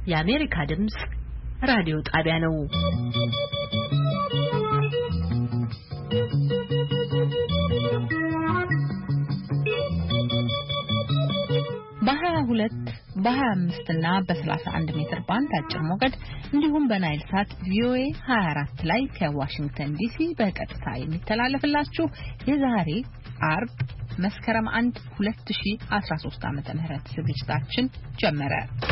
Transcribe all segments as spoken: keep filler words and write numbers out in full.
የአሜሪካ ድምጽ ራዲዮ ጣቢያ ነው። በሃያ ሁለት በሃያ አምስት እና በሰላሳ አንድ ሜትር ባንድ አጭር ሞገድ እንዲሁም በናይል ሳት ቪኦኤ ሃያ አራት ላይ ከዋሽንግተን ዲሲ በቀጥታ የሚተላለፍላችሁ የዛሬ አርብ መስከረም አንድ ሁለት ሺህ አስራ ሶስት ዓመተ ምህረት ዝግጅታችን ጀመረ።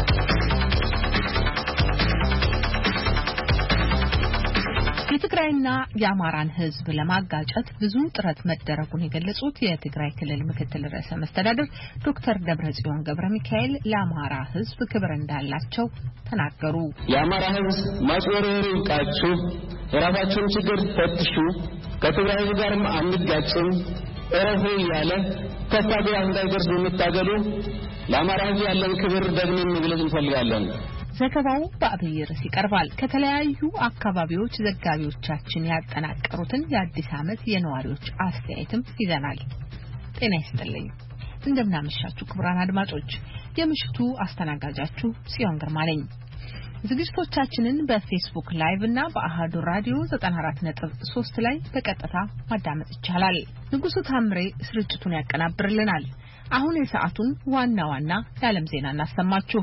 የትግራይና የአማራን ህዝብ ለማጋጨት ብዙ ጥረት መደረጉን የገለጹት የትግራይ ክልል ምክትል ርዕሰ መስተዳድር ዶክተር ደብረጽዮን ገብረሚካኤል ለአማራ ህዝብ ክብር እንዳላቸው ተናገሩ። የአማራ ህዝብ ማጭበርበሩ ይቃችሁ፣ የራሳችሁን ችግር ፈትሹ፣ ከትግራይ ህዝብ ጋርም አንጋጭም እረፉ እያለ ተፋጋ እንዳይደርስ የምታገሉ ለአማራ ህዝብ ያለን ክብር ደግመን መግለጽ እንፈልጋለን። ዘገባው በአብይ ርዕስ ይቀርባል። ከተለያዩ አካባቢዎች ዘጋቢዎቻችን ያጠናቀሩትን የአዲስ ዓመት የነዋሪዎች አስተያየትም ይዘናል። ጤና ይስጥልኝ። እንደምናመሻችሁ ክቡራን አድማጮች፣ የምሽቱ አስተናጋጃችሁ ጽዮን ግርማ ነኝ። ዝግጅቶቻችንን በፌስቡክ ላይቭ እና በአሃዱ ራዲዮ ዘጠና አራት ነጥብ ሶስት ላይ በቀጥታ ማዳመጥ ይቻላል። ንጉሱ ታምሬ ስርጭቱን ያቀናብርልናል። አሁን የሰዓቱን ዋና ዋና የዓለም ዜና እናሰማችሁ።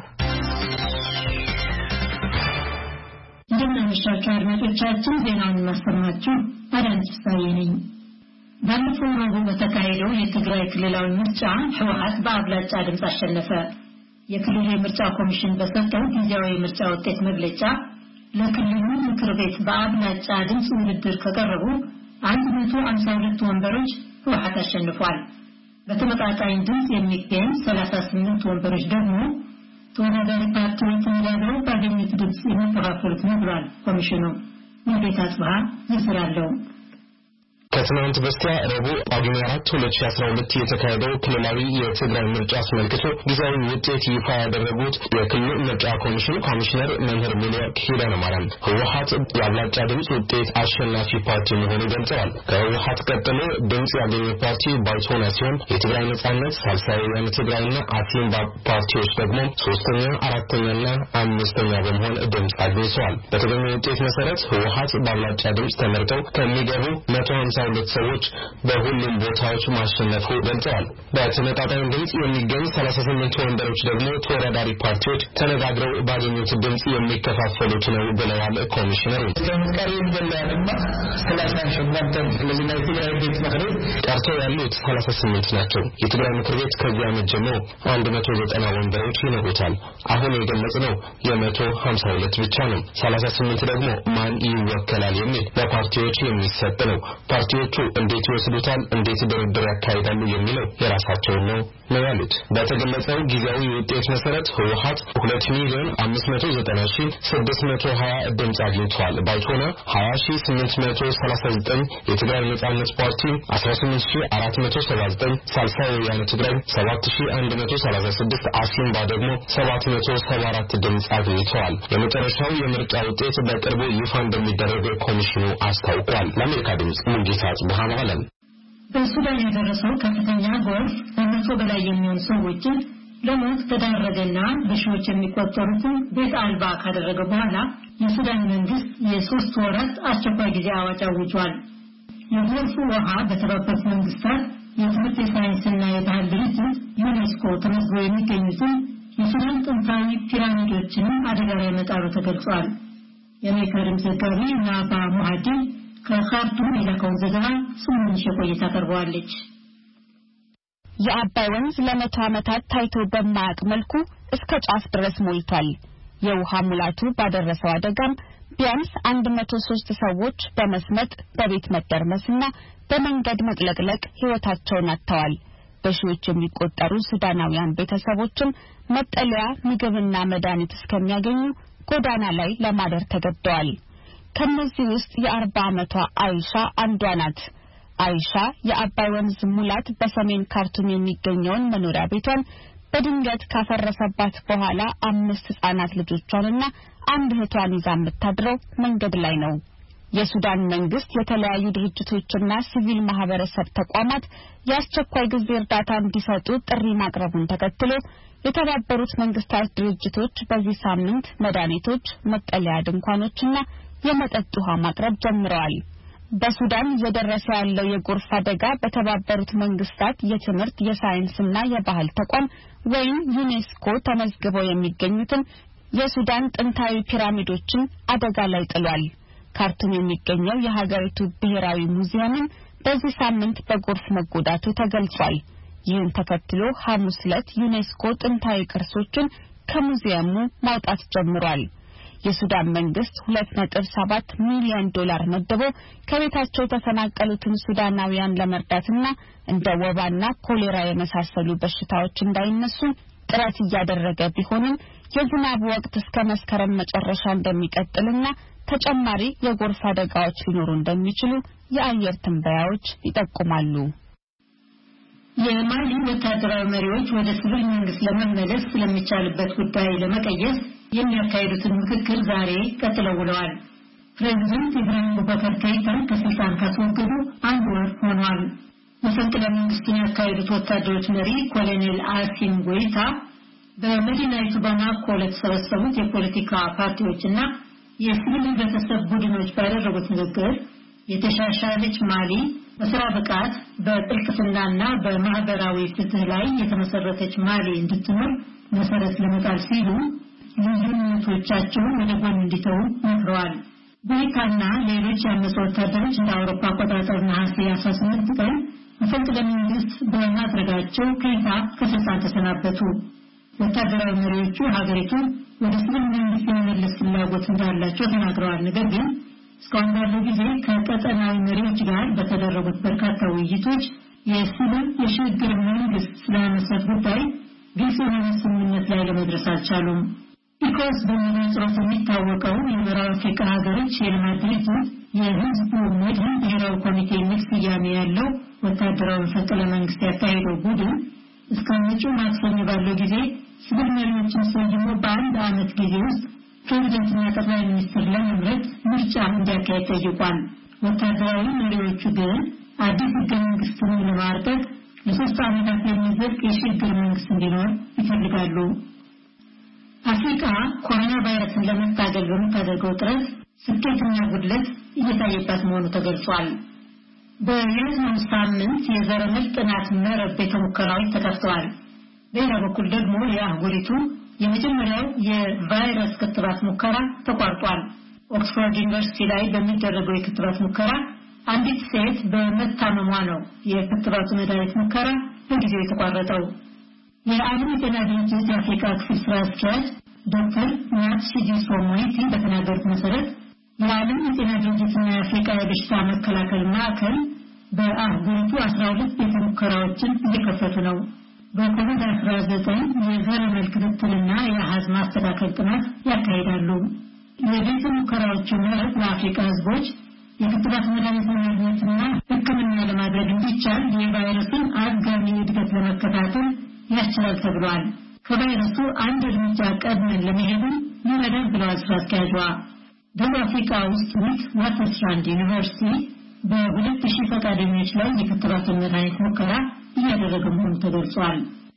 እንደምናመሻችሁ አድማጮቻችን፣ ዜናውን እናሰማችሁ አዳነች ፍስሐዬ ነኝ። ባለፈው ረቡዕ በተካሄደው የትግራይ ክልላዊ ምርጫ ህወሓት በአብላጫ ድምፅ አሸነፈ። የክልሉ የምርጫ ኮሚሽን በሰጠው ጊዜያዊ የምርጫ ውጤት መግለጫ ለክልሉ ምክር ቤት በአብላጫ ድምፅ ውድድር ከቀረቡ አንድ መቶ ሃምሳ ሁለት ወንበሮች ህወሓት አሸንፏል። በተመጣጣኝ ድምፅ የሚገኝ ሰላሳ ስምንት ወንበሮች ደግሞ ተወዳዳሪ ፓርቲዎች ተወዳድረው ባገኙት ድምፅ የሚከፋፈሉት ነው ብሏል ኮሚሽኑ። ሙሉጌታ አጽብሃ ይስራለው። ከትናንት በስቲያ ረቡዕ ጳጉሜ አራት ሁለት ሺህ አስራ ሁለት የተካሄደው ክልላዊ የትግራይ ምርጫ አስመልክቶ ጊዜያዊ ውጤት ይፋ ያደረጉት የክልሉ ምርጫ ኮሚሽን ኮሚሽነር መምህር ሙሉወርቅ ኪዳነማርያም ህወሓት የአብላጫ ድምፅ ውጤት አሸናፊ ፓርቲ መሆኑን ገልጸዋል። ከህወሓት ቀጥሎ ድምፅ ያገኘ ፓርቲ ባይቶና ሲሆን የትግራይ ነጻነት፣ ሳልሳይ ወያነ ትግራይና አሲምባ ፓርቲዎች ደግሞ ሶስተኛ፣ አራተኛና አምስተኛ በመሆን ድምፅ አግኝተዋል። በተገኘው ውጤት መሰረት ህወሓት በአብላጫ ድምፅ ተመርጠው ከሚገቡ መቶ ሃምሳ ሁለት ሰዎች በሁሉም ቦታዎች ማሸነፉ ገልጸዋል። በተመጣጣኝ ድምፅ የሚገኝ ሰላሳ ስምንት ወንበሮች ደግሞ ተወዳዳሪ ፓርቲዎች ተነጋግረው ባገኙት ድምፅ የሚከፋፈሉት ነው ብለዋል ኮሚሽነሩ። ተመካሪ እንደላልና ሰላሳ ስምንት ለዚህ ነው የትግራይ ቤት ምክር ቤት ቀርተው ያሉት ሰላሳ ስምንት ናቸው። የትግራይ ምክር ቤት ከዚያ ዓመት ጀምሮ አንድ መቶ ዘጠና ወንበሮች ይኖሩታል። አሁን የገለጽነው የመቶ ሃምሳ ሁለት ብቻ ነው። ሰላሳ ስምንት ደግሞ ማን ይወከላል የሚል በፓርቲዎች የሚሰጥ ነው። ፓርቲዎቹ እንዴት ይወስዱታል፣ እንዴት ድርድር ያካሂዳሉ የሚለው የራሳቸው ነው ነው ያሉት። በተገለጸው ጊዜያዊ ውጤት መሰረት ህወሓት ሁለት ሚሊዮን አምስት መቶ ዘጠና ሺህ ስድስት መቶ ሀያ ድምፅ አግኝቷል። ባይቶና ሀያ ሺህ ስምንት መቶ ሰላሳ ዘጠኝ፣ የትግራይ ነጻነት ፓርቲ አስራ ስምንት ሺህ አራት መቶ ሰባ ዘጠኝ፣ ሳልሳይ ወያነ ትግራይ ሰባት ሺህ አንድ መቶ ሰላሳ ስድስት፣ አሲምባ ደግሞ ሰባት መቶ ሰባ አራት ድምፅ አግኝተዋል። የመጨረሻው የምርጫ ውጤት በቅርቡ ይፋ እንደሚደረግ ኮሚሽኑ አስታውቋል። ለአሜሪካ ድምፅ ሙሉጌታ አጽብሃ ማለት ነው። በሱዳን የደረሰው ከፍተኛ ጎርፍ ከመቶ በላይ የሚሆኑ ሰዎችን ለሞት ተዳረገና በሺዎች የሚቆጠሩትን ቤት አልባ ካደረገ በኋላ የሱዳን መንግስት የሶስት ወራት አስቸኳይ ጊዜ አዋጅ አውጇል። የጎርፉ ውሃ በተባበሩት መንግስታት የትምህርት የሳይንስና የባህል ድርጅት ዩኔስኮ ተመዝግበው የሚገኙትን የሱዳን ጥንታዊ ፒራሚዶችን አደጋ ላይ መጣሉ ተገልጿል። የአሜሪካ ድምፅ ዘጋቢ ናባ ሙሃዲ ከካርቱም የላከውን ዘገባ ስምንት ቆይታ ቀርበዋለች። የአባይ ወንዝ ለመቶ ዓመታት ታይቶ በማያውቅ መልኩ እስከ ጫፍ ድረስ ሞልቷል። የውሃ ሙላቱ ባደረሰው አደጋም ቢያንስ አንድ መቶ ሶስት ሰዎች በመስመጥ በቤት መደርመስና በመንገድ መጥለቅለቅ ህይወታቸውን አጥተዋል። በሺዎች የሚቆጠሩ ሱዳናውያን ቤተሰቦችም መጠለያ፣ ምግብና መድኃኒት እስከሚያገኙ ጎዳና ላይ ለማደር ተገደዋል። ከነዚህ ውስጥ የአርባ ዓመቷ አይሻ አንዷ ናት። አይሻ የአባይ ወንዝ ሙላት በሰሜን ካርቱም የሚገኘውን መኖሪያ ቤቷን በድንገት ካፈረሰባት በኋላ አምስት ህጻናት ልጆቿንና አንድ እህቷን ይዛ የምታድረው መንገድ ላይ ነው። የሱዳን መንግስት የተለያዩ ድርጅቶችና ሲቪል ማህበረሰብ ተቋማት የአስቸኳይ ጊዜ እርዳታ እንዲሰጡ ጥሪ ማቅረቡን ተከትሎ የተባበሩት መንግስታት ድርጅቶች በዚህ ሳምንት መድኃኒቶች፣ መጠለያ ድንኳኖችና የመጠጥ ውሃ ማቅረብ ጀምረዋል። በሱዳን እየደረሰ ያለው የጎርፍ አደጋ በተባበሩት መንግስታት የትምህርት የሳይንስና የባህል ተቋም ወይም ዩኔስኮ ተመዝግበው የሚገኙትን የሱዳን ጥንታዊ ፒራሚዶችን አደጋ ላይ ጥሏል። ካርቱም የሚገኘው የሀገሪቱ ብሔራዊ ሙዚየም በዚህ ሳምንት በጎርፍ መጎዳቱ ተገልጿል። ይህን ተከትሎ ሐሙስ ዕለት ዩኔስኮ ጥንታዊ ቅርሶችን ከሙዚየሙ ማውጣት ጀምሯል። የሱዳን መንግስት ሁለት ነጥብ ሰባት ሚሊዮን ዶላር መድቦ ከቤታቸው የተፈናቀሉትን ሱዳናውያን ለመርዳትና እንደ ወባና ኮሌራ የመሳሰሉ በሽታዎች እንዳይነሱ ጥረት እያደረገ ቢሆንም የዝናብ ወቅት እስከ መስከረም መጨረሻ እንደሚቀጥልና ተጨማሪ የጎርፍ አደጋዎች ሊኖሩ እንደሚችሉ የአየር ትንበያዎች ይጠቁማሉ። የማሊ ወታደራዊ መሪዎች ወደ ሲቪል መንግስት ለመመለስ ስለሚቻልበት ጉዳይ ለመቀየስ የሚያካሂዱትን ምክክር ዛሬ ቀጥለው ውለዋል። ፕሬዝዳንት ኢብራሂም ቡባካር ከይታ ከስልጣን ካስወገዱ አንድ ወር ሆኗል። መፈንቅለ መንግስቱን ያካሄዱት ወታደሮች መሪ ኮሎኔል አሲም ጎይታ በመዲናይቱ ባማኮ ለተሰበሰቡት የፖለቲካ ፓርቲዎችና የሲቪል ህብረተሰብ ቡድኖች ባደረጉት ንግግር የተሻሻለች ማሊ በስራ ብቃት በጥልቅትናና በማህበራዊ ፍትህ ላይ የተመሰረተች ማሊ እንድትኖር መሰረት ለመጣል ሲሉ ልዩነቶቻቸውን ወደ ጎን እንዲተው መክረዋል። ጎይታና ሌሎች የአመፁ ወታደሮች እንደ አውሮፓ አቆጣጠር ነሐሴ አስራ ስምንት ቀን መፈንቅለ መንግስት በማድረጋቸው ከይታ ከስልጣን ተሰናበቱ። ወታደራዊ መሪዎቹ ሀገሪቱን ወደ ሲቪል መንግስት የመመለስ ፍላጎት እንዳላቸው ተናግረዋል። ነገር ግን እስካሁን ባለው ጊዜ ከቀጠናዊ መሪዎች ጋር በተደረጉት በርካታ ውይይቶች የሲቪል የሽግግር መንግስት ስለመመስረት ጉዳይ ግልጽ የሆነ ስምምነት ላይ ለመድረስ አልቻሉም። ኢኮስ በሚል ጽሑፍ የሚታወቀው የምዕራብ አፍሪካ ሀገሮች የልማት ድርጅት የህዝቡ መድህን ብሔራዊ ኮሚቴ የሚል ስያሜ ያለው ወታደራዊ መፈንቅለ መንግስት ያካሄደው ቡድን እስከ መጪው ማክሰኞ ባለው ጊዜ ሲቪል መሪዎችን ሰይሞ በአንድ ዓመት ጊዜ ውስጥ ፕሬዝዳንትና ጠቅላይ ሚኒስትር ለመምረጥ ምርጫ እንዲያካሄድ ጠይቋል። ወታደራዊ መሪዎቹ ግን አዲስ ህገ መንግስትን ለማርቀቅ ለሶስት ዓመታት የሚዘልቅ የሽግግር መንግስት እንዲኖር ይፈልጋሉ። አፍሪካ ኮሮና ቫይረስን ለመታገል በምታደርገው ጥረት ስኬትና ጉድለት እየታየባት መሆኑ ተገልጿል። በያዝነው ሳምንት የዘረመል ጥናት መረብ ቤተ ሙከራዎች ተከፍተዋል። በሌላ በኩል ደግሞ የአህጉሪቱ የመጀመሪያው የቫይረስ ክትባት ሙከራ ተቋርጧል። ኦክስፎርድ ዩኒቨርሲቲ ላይ በሚደረገው የክትባት ሙከራ አንዲት ሴት በመታመሟ ነው የክትባቱ መድኃኒት ሙከራ በጊዜው የተቋረጠው። የዓለም የጤና ድርጅት የአፍሪካ ክፍል ስራ አስኪያጅ ዶክተር ማትሺዲሶ ሞይቲ በተናገሩት መሰረት የዓለም የጤና ድርጅትና የአፍሪካ የበሽታ መከላከል ማዕከል በአህጉሪቱ አስራ ሁለት ቤተ ሙከራዎችን እየከፈቱ ነው። በኮቪድ አስራ ዘጠኝ የዘረመል ክትትልና የአሃዝ ማስተካከል ጥናት ያካሂዳሉ። የቤተ ሙከራዎቹ መረብ ለአፍሪካ ህዝቦች የክትባት መድኃኒት ማግኘትና ሕክምና ለማድረግ እንዲቻል የቫይረሱን አጋሚ እድገት ለመከታተል ያስችላል ተብሏል። ከቫይረሱ አንድ እርምጃ ቀድመን ለመሄድ ይረዳል ብለዋል ስራ አስኪያጇ። ደቡብ አፍሪካ ውስጥ ዊት ዋተርስትራንድ ዩኒቨርሲቲ በሁለት ሺህ ፈቃደኞች ላይ የክትባት መድኃኒት ሙከራ እያደረገ መሆኑ ተገልጿል።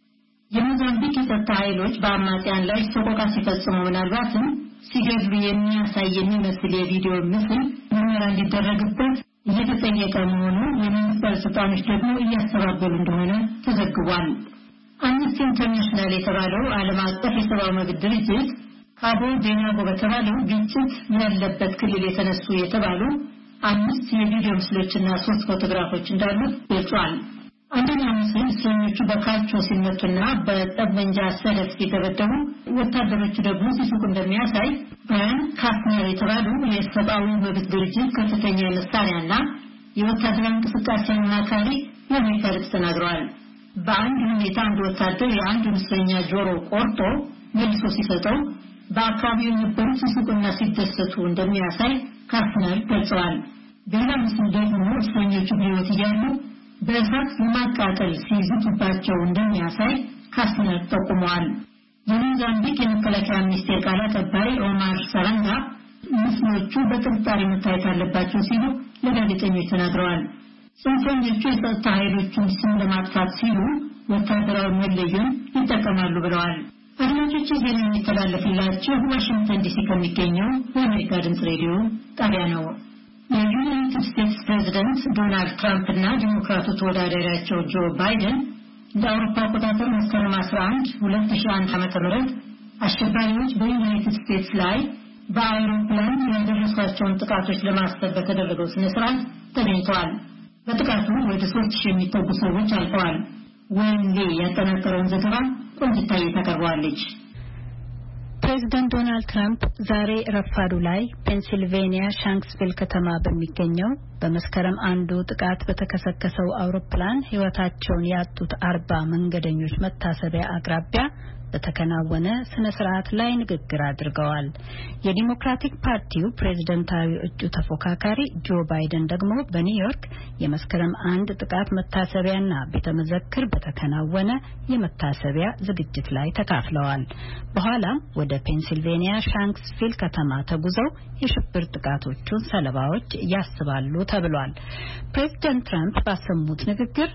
የሞዛምቢክ የጸጥታ ኃይሎች በአማጽያን ላይ ሰቆቃ ሲፈጽሙ ምናልባትም ሲገድሉ የሚያሳይ የሚመስል የቪዲዮ ምስል ምርመራ እንዲደረግበት እየተጠየቀ መሆኑ የመንግስት ባለስልጣኖች ደግሞ እያስተባበሉ እንደሆነ ተዘግቧል። አምነስቲ ኢንተርናሽናል የተባለው ዓለም አቀፍ የሰብአዊ መብት ድርጅት ካቦ ዴናጎ በተባለው ግጭት ያለበት ክልል የተነሱ የተባሉ አምስት የቪዲዮ ምስሎችና ሶስት ፎቶግራፎች እንዳሉት ገልጿል። አንደኛው ምስል እስረኞቹ በካልቾ ሲመቱና በጠመንጃ ሰደፍ ሲደበደቡ፣ ወታደሮቹ ደግሞ ሲስቁ እንደሚያሳይ ብራያን ካስነር የተባሉ የሰብአዊ መብት ድርጅት ከፍተኛ መሳሪያና የወታደራዊ እንቅስቃሴ አማካሪ ለአሜሪካ ድምፅ ተናግረዋል። በአንድ ሁኔታ አንድ ወታደር የአንድ እስረኛ ጆሮ ቆርጦ መልሶ ሲሰጠው በአካባቢው የነበሩ ሲስቁና ሲደሰቱ እንደሚያሳይ ካስነር ገልጸዋል። በሌላ ምስል ደግሞ እስረኞቹ በሕይወት እያሉ በእሳት ለማቃጠል ሲዝቱባቸው እንደሚያሳይ ካስነር ጠቁመዋል። የሞዛምቢክ የመከላከያ ሚኒስቴር ቃል አቀባይ ኦማር ሰራንጋ ምስሎቹ በጥርጣሬ መታየት አለባቸው ሲሉ ለጋዜጠኞች ተናግረዋል። ጽንፈኞቹ የጸጥታ ኃይሎቹን ስም ለማጥፋት ሲሉ ወታደራዊ መለዮን ይጠቀማሉ ብለዋል። አድማጮች ዜና የሚተላለፍላችሁ ዋሽንግተን ዲሲ ከሚገኘው የአሜሪካ ድምፅ ሬዲዮ ጣቢያ ነው። የዩናይትድ ስቴትስ ፕሬዝዳንት ዶናልድ ትራምፕ እና ዲሞክራቱ ተወዳዳሪያቸው ጆ ባይደን እንደ አውሮፓ አቆጣጠር መስከረም አስራ አንድ ሁለት ሺህ አንድ ዓመተ ምህረት አሸባሪዎች በዩናይትድ ስቴትስ ላይ በአውሮፕላን ያደረሷቸውን ጥቃቶች ለማሰብ በተደረገው ስነ ስርዓት ተገኝተዋል። በጥቃቱ ወደ ሶስት ሺህ የሚጠጉ ሰዎች አልቀዋል። ወንዴ ያጠናቀረውን ዘገባ ቆንጅታዬ ታቀርበዋለች። ፕሬዝዳንት ዶናልድ ትራምፕ ዛሬ ረፋዱ ላይ ፔንሲልቬኒያ ሻንክስቪል ከተማ በሚገኘው በመስከረም አንዱ ጥቃት በተከሰከሰው አውሮፕላን ሕይወታቸውን ያጡት አርባ መንገደኞች መታሰቢያ አቅራቢያ በተከናወነ ስነ ስርዓት ላይ ንግግር አድርገዋል። የዲሞክራቲክ ፓርቲው ፕሬዝዳንታዊ እጩ ተፎካካሪ ጆ ባይደን ደግሞ በኒውዮርክ የመስከረም አንድ ጥቃት መታሰቢያና ቤተመዘክር በተከናወነ የመታሰቢያ ዝግጅት ላይ ተካፍለዋል። በኋላም ወደ ፔንሲልቬኒያ ሻንክስቪል ከተማ ተጉዘው የሽብር ጥቃቶቹን ሰለባዎች ያስባሉ ተብሏል። ፕሬዝዳንት ትራምፕ ባሰሙት ንግግር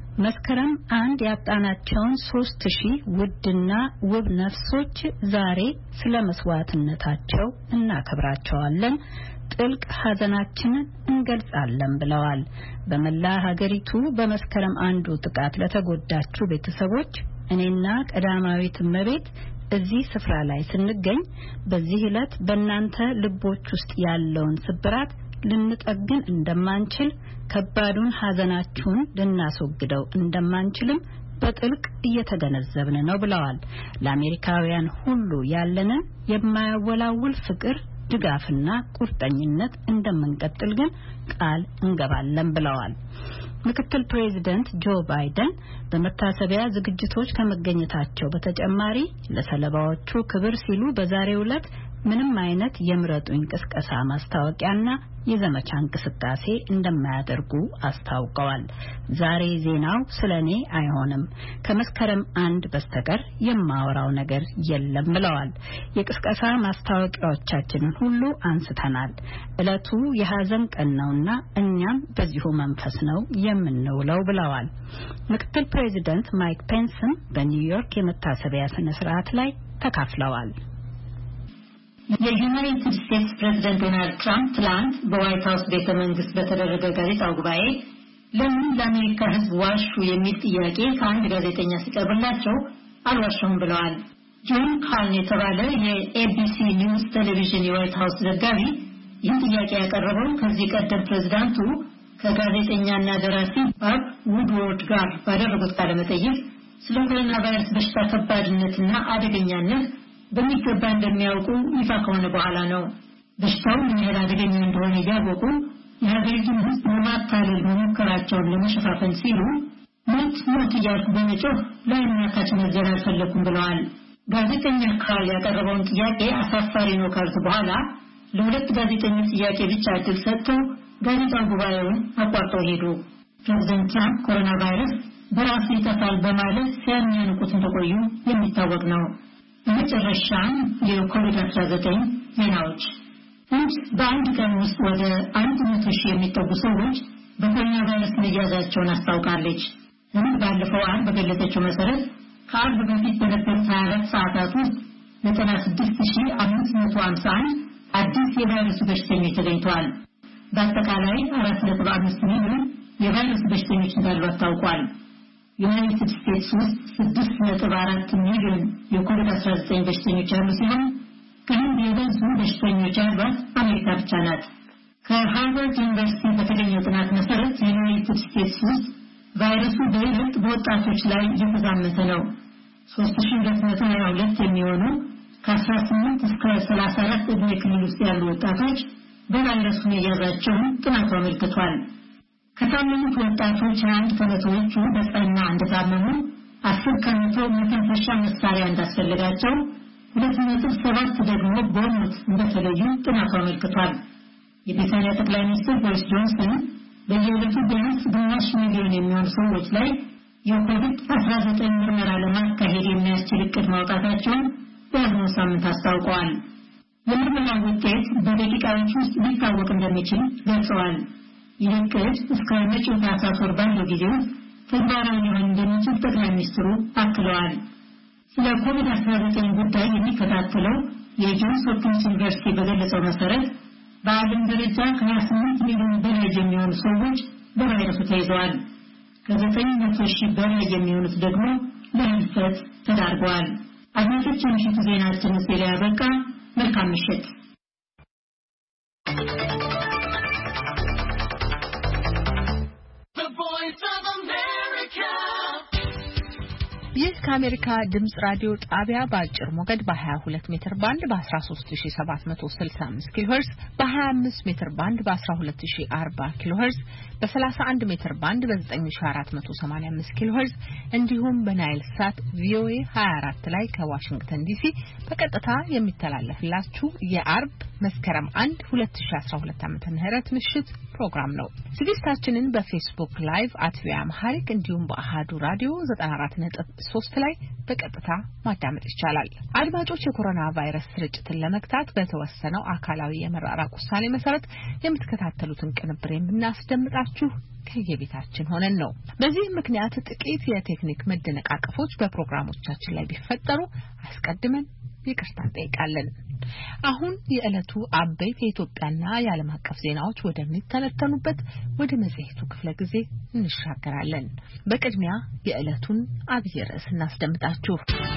መስከረም አንድ ያጣናቸውን ሶስት ሺህ ውድና ውብ ነፍሶች ዛሬ ስለ መስዋዕትነታቸው እናከብራቸዋለን፣ ጥልቅ ሐዘናችንን እንገልጻለን ብለዋል። በመላ ሀገሪቱ በመስከረም አንዱ ጥቃት ለተጎዳችሁ ቤተሰቦች እኔና ቀዳማዊት እመቤት እዚህ ስፍራ ላይ ስንገኝ በዚህ ዕለት በእናንተ ልቦች ውስጥ ያለውን ስብራት ልንጠግን እንደማንችል ከባዱን ሐዘናችሁን ልናስወግደው እንደማንችልም በጥልቅ እየተገነዘብን ነው ብለዋል። ለአሜሪካውያን ሁሉ ያለንን የማያወላውል ፍቅር፣ ድጋፍና ቁርጠኝነት እንደምንቀጥል ግን ቃል እንገባለን ብለዋል። ምክትል ፕሬዝዳንት ጆ ባይደን በመታሰቢያ ዝግጅቶች ከመገኘታቸው በተጨማሪ ለሰለባዎቹ ክብር ሲሉ በዛሬው ዕለት ምንም አይነት የምረጡኝ ቅስቀሳ ማስታወቂያና የዘመቻ እንቅስቃሴ እንደማያደርጉ አስታውቀዋል። ዛሬ ዜናው ስለኔ አይሆንም፣ ከመስከረም አንድ በስተቀር የማወራው ነገር የለም ብለዋል። የቅስቀሳ ማስታወቂያዎቻችንን ሁሉ አንስተናል። ዕለቱ የሐዘን ቀን ነውና እኛም በዚሁ መንፈስ ነው የምንውለው ብለዋል። ምክትል ፕሬዚደንት ማይክ ፔንስም በኒውዮርክ የመታሰቢያ ስነ ስርዓት ላይ ተካፍለዋል። የዩናይትድ ስቴትስ ፕሬዝዳንት ዶናልድ ትራምፕ ትላንት በዋይት ሃውስ ቤተ መንግስት በተደረገ ጋዜጣዊ ጉባኤ ለምን ለአሜሪካ ሕዝብ ዋሹ የሚል ጥያቄ ከአንድ ጋዜጠኛ ሲቀርብላቸው አልዋሸሁም ብለዋል። ጆን ካልን የተባለ የኤቢሲ ኒውስ ቴሌቪዥን የዋይት ሃውስ ዘጋቢ ይህን ጥያቄ ያቀረበው ከዚህ ቀደም ፕሬዝዳንቱ ከጋዜጠኛና ደራሲ ባብ ውድወርድ ጋር ባደረጉት ቃለ መጠይቅ ስለ ኮሮና ቫይረስ በሽታ ከባድነትና አደገኛነት በሚገባ እንደሚያውቁ ይፋ ከሆነ በኋላ ነው። በሽታው ምን ያህል አደገኛ እንደሆነ ያወቁ የሀገሪቱን ሕዝብ ለማታለል መሞከራቸውን ለመሸፋፈን ሲሉ ሞት ሞት እያልኩ በመጮህ ለእናታች መዘን አልፈለኩም ብለዋል። ጋዜጠኛ ካል ያቀረበውን ጥያቄ አሳፋሪ ነው ካሉት በኋላ ለሁለት ጋዜጠኞች ጥያቄ ብቻ እድል ሰጥተው ጋዜጣዊ ጉባኤውን አቋርጠው ሄዱ። ፕሬዝዳንት ትራምፕ ኮሮና ቫይረስ በራሱ ይጠፋል በማለት ሲያምኑት እንደቆዩ የሚታወቅ ነው። በመጨረሻም የኮቪድ አስራ ዘጠኝ ዜናዎች ህንድ በአንድ ቀን ውስጥ ወደ አንድ መቶ ሺህ የሚጠጉ ሰዎች በኮሮና ቫይረስ መያዛቸውን አስታውቃለች። ህንድ ባለፈው ዓርብ በገለጸችው መሰረት ከዓርብ በፊት በነበሩት ሀያ አራት ሰዓታት ውስጥ ዘጠና ስድስት ሺህ አምስት መቶ ሃምሳ አንድ አዲስ የቫይረሱ በሽተኞች ተገኝተዋል። በአጠቃላይ አራት ነጥብ አምስት ሚሊዮን የቫይረሱ በሽተኞች እንዳሉ ታውቋል። ዩናይትድ ስቴትስ ውስጥ ስድስት ነጥብ አራት ሚሊዮን የኮቪድ አስራ ዘጠኝ በሽተኞች ያሉ ሲሆን ከህንድ የበዙ በሽተኞች ያሏት አሜሪካ ብቻ ናት። ከሃርቫርድ ዩኒቨርሲቲ በተገኘው ጥናት መሰረት ዩናይትድ ስቴትስ ውስጥ ቫይረሱ በይበልጥ በወጣቶች ላይ እየተዛመተ ነው። ሶስት ሺህ ሁለት መቶ ሀያ ሁለት የሚሆኑ ከአስራ ስምንት እስከ ሰላሳ አራት ዕድሜ ክልል ውስጥ ያሉ ወጣቶች በቫይረሱ መያዛቸውን ጥናቱ አመልክቷል። ከታመሙት ወጣቶች አንድ ከመቶዎቹ በጠና እንደታመሙ፣ አስር ከመቶ መተንፈሻ መሳሪያ እንዳስፈልጋቸው፣ ሁለት ነጥብ ሰባት ደግሞ በሞት እንደተለዩ ጥናቱ አመልክቷል። የብሪታንያ ጠቅላይ ሚኒስትር ቦሪስ ጆንሰን በየዕለቱ ቢያንስ ግማሽ ሚሊዮን የሚሆኑ ሰዎች ላይ የኮቪድ አስራ ዘጠኝ ምርመራ ለማካሄድ የሚያስችል እቅድ ማውጣታቸውን በያዝነው ሳምንት አስታውቀዋል። የምርመራው ውጤት በደቂቃዎች ውስጥ ሊታወቅ እንደሚችል ገልጸዋል። ይህ እቅድ እስከ መጪው ታህሳስ ወር ባለው ጊዜ ውስጥ ተግባራዊ ሊሆን እንደሚችል ጠቅላይ ሚኒስትሩ አክለዋል። ስለ ኮቪድ አስራ ዘጠኝ ጉዳይ የሚከታተለው የጆንስ ሆፕኪንስ ዩኒቨርሲቲ በገለጸው መሰረት በዓለም ደረጃ ከሀያ ስምንት ሚሊዮን በላይ የሚሆኑ ሰዎች በቫይረሱ ተይዘዋል። ከዘጠኝ መቶ ሺህ በላይ የሚሆኑት ደግሞ ለህልፈት ተዳርገዋል። አድማጮች፣ የምሽቱ ዜናችን እዚህ ላይ ያበቃ። መልካም ምሽት። ይህ ከአሜሪካ ድምጽ ራዲዮ ጣቢያ በአጭር ሞገድ በ22 ሜትር ባንድ በ13765 ኪሎ ሄርዝ በ25 ሜትር ባንድ በ12040 ኪሎ ሄርዝ በ31 ሜትር ባንድ በ9485 ኪሎ ሄርዝ እንዲሁም በናይል ሳት ቪኦኤ ሃያ አራት ላይ ከዋሽንግተን ዲሲ በቀጥታ የሚተላለፍላችሁ የአርብ መስከረም አንድ ሁለት ሺህ አስራ ሁለት ዓመተ ምህረት ምሽት ፕሮግራም ነው። ዝግጅታችንን በፌስቡክ ላይቭ አት ቪኦኤ አምሃሪክ እንዲሁም በአሃዱ ራዲዮ ዘጠና አራት ነጥብ ሶስት ላይ በቀጥታ ማዳመጥ ይቻላል። አድማጮች፣ የኮሮና ቫይረስ ስርጭትን ለመግታት በተወሰነው አካላዊ የመራራቅ ውሳኔ መሰረት የምትከታተሉትን ቅንብር የምናስደምጣችሁ ከየቤታችን ሆነን ነው። በዚህ ምክንያት ጥቂት የቴክኒክ መደነቃቀፎች በፕሮግራሞቻችን ላይ ቢፈጠሩ አስቀድመን ይቅርታ እንጠይቃለን። አሁን የዕለቱ አበይት የኢትዮጵያና የዓለም አቀፍ ዜናዎች ወደሚተነተኑበት ወደ መጽሔቱ ክፍለ ጊዜ እንሻገራለን። በቅድሚያ የዕለቱን አብይ ርዕስ እናስደምጣችሁ።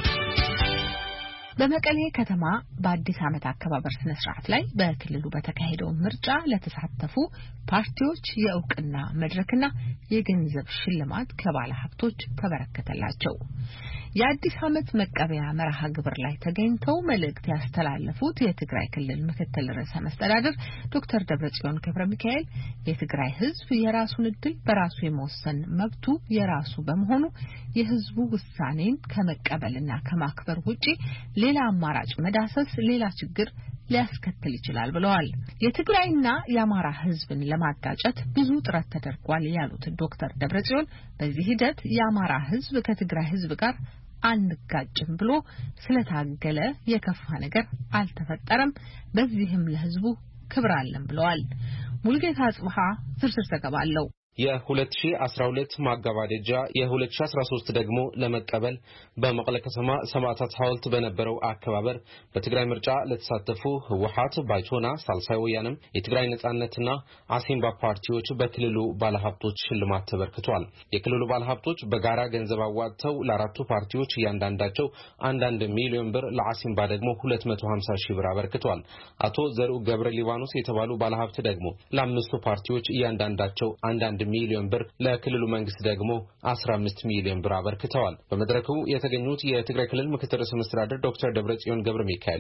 በመቀሌ ከተማ በአዲስ ዓመት አከባበር ስነ ስርዓት ላይ በክልሉ በተካሄደው ምርጫ ለተሳተፉ ፓርቲዎች የእውቅና መድረክና የገንዘብ ሽልማት ከባለ ሀብቶች ተበረከተላቸው። የአዲስ ዓመት መቀበያ መርሃ ግብር ላይ ተገኝተው መልእክት ያስተላለፉት የትግራይ ክልል ምክትል ርዕሰ መስተዳድር ዶክተር ደብረጽዮን ገብረሚካኤል የትግራይ ሕዝብ የራሱን ዕድል በራሱ የመወሰን መብቱ የራሱ በመሆኑ የሕዝቡ ውሳኔን ከመቀበልና ከማክበር ውጪ ሌላ አማራጭ መዳሰስ ሌላ ችግር ሊያስከትል ይችላል ብለዋል። የትግራይና የአማራ ሕዝብን ለማጋጨት ብዙ ጥረት ተደርጓል ያሉት ዶክተር ደብረጽዮን በዚህ ሂደት የአማራ ሕዝብ ከትግራይ ሕዝብ ጋር አንጋጭም ብሎ ስለታገለ የከፋ ነገር አልተፈጠረም፣ በዚህም ለሕዝቡ ክብር አለን ብለዋል። ሙልጌታ አጽብሃ ዝርዝር ዘገባ አለው። የ2012 ማጋባደጃ የ2013 ደግሞ ለመቀበል በመቀለ ከተማ ሰማዕታት ሐውልት በነበረው አከባበር በትግራይ ምርጫ ለተሳተፉ ህወሓት፣ ባይቶና፣ ሳልሳይ ወያንም፣ የትግራይ ነጻነትና አሲምባ ፓርቲዎች በክልሉ ባለሀብቶች ሽልማት ተበርክቷል። የክልሉ ባለሀብቶች በጋራ ገንዘብ አዋጥተው ለአራቱ ፓርቲዎች እያንዳንዳቸው አንዳንድ ሚሊዮን ብር፣ ለአሲምባ ደግሞ ሁለት መቶ ሃምሳ ሺህ ብር አበርክቷል። አቶ ዘርኡ ገብረ ሊባኖስ የተባሉ ባለሀብት ደግሞ ለአምስቱ ፓርቲዎች እያንዳንዳቸው አንዳንድ ሚሊዮን ብር ለክልሉ መንግስት ደግሞ አስራ አምስት ሚሊዮን ብር አበርክተዋል። በመድረኩ የተገኙት የትግራይ ክልል ምክትል ርዕሰ መስተዳድር ዶክተር ደብረጽዮን ገብረሚካኤል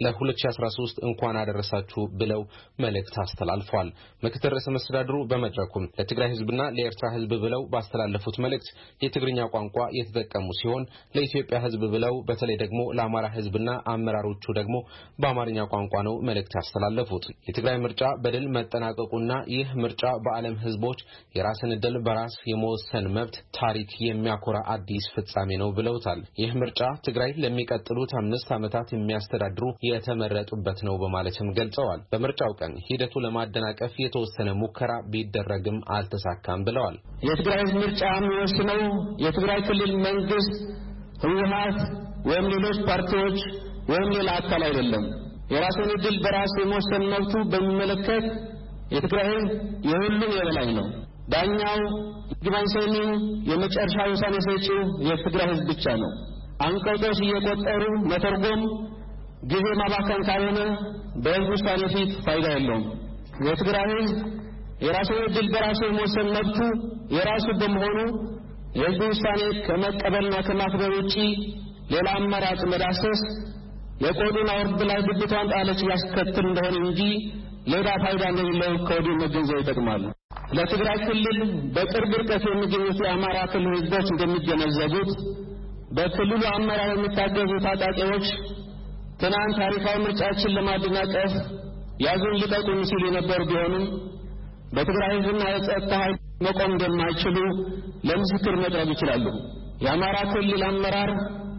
ለ2013 እንኳን አደረሳችሁ ብለው መልእክት አስተላልፈዋል። ምክትል ርዕሰ መስተዳድሩ በመድረኩም ለትግራይ ህዝብና ለኤርትራ ህዝብ ብለው ባስተላለፉት መልእክት የትግርኛ ቋንቋ የተጠቀሙ ሲሆን ለኢትዮጵያ ህዝብ ብለው በተለይ ደግሞ ለአማራ ህዝብና አመራሮቹ ደግሞ በአማርኛ ቋንቋ ነው መልእክት ያስተላለፉት። የትግራይ ምርጫ በድል መጠናቀቁና ይህ ምርጫ በዓለም ህዝቦች የራስን ዕድል በራስ የመወሰን መብት ታሪክ የሚያኮራ አዲስ ፍጻሜ ነው ብለውታል። ይህ ምርጫ ትግራይ ለሚቀጥሉት አምስት ዓመታት የሚያስተዳድሩ የተመረጡበት ነው በማለትም ገልጸዋል። በምርጫው ቀን ሂደቱ ለማደናቀፍ የተወሰነ ሙከራ ቢደረግም አልተሳካም ብለዋል። የትግራይ ምርጫ የሚወስነው የትግራይ ክልል መንግስት፣ ህወሓት ወይም ሌሎች ፓርቲዎች ወይም ሌላ አካል አይደለም። የራስን ዕድል በራስ የመወሰን መብቱ በሚመለከት የትግራይ የሁሉም የበላይ ነው። ዳኛው ይግባኝ ሰሚው የመጨረሻ ውሳኔ ሰጪው የትግራይ ህዝብ ብቻ ነው። አንቀጾች እየቆጠሩ መተርጎም ጊዜ ማባከን ካልሆነ በህዝብ ውሳኔ ፊት ፋይዳ የለውም። የትግራይ ህዝብ የራሱን ዕድል በራሱ የመወሰን መብቱ የራሱ በመሆኑ የህዝብ ውሳኔ ከመቀበልና ከማክበር ውጪ ሌላ አማራጭ መዳሰስ የቆጡን አውርድ ላይ ግብቷን ጣለች ያስከትል እንደሆነ እንጂ ሌላ ፋይዳ እንደሌለው ከወዲሁ መገንዘብ ይጠቅማል። ለትግራይ ክልል በቅርብ ርቀት የሚገኙት የአማራ ክልል ህዝቦች እንደሚገነዘቡት በክልሉ አመራር የሚታገዙ ታጣቂዎች ትናንት ታሪካዊ ምርጫችን ለማደናቀፍ ያዙን ልቀቁን ሲሉ የነበሩ ቢሆንም በትግራይ ህዝብና የጸጥታ ኃይል መቆም እንደማይችሉ ለምስክር መቅረብ ይችላሉ። የአማራ ክልል አመራር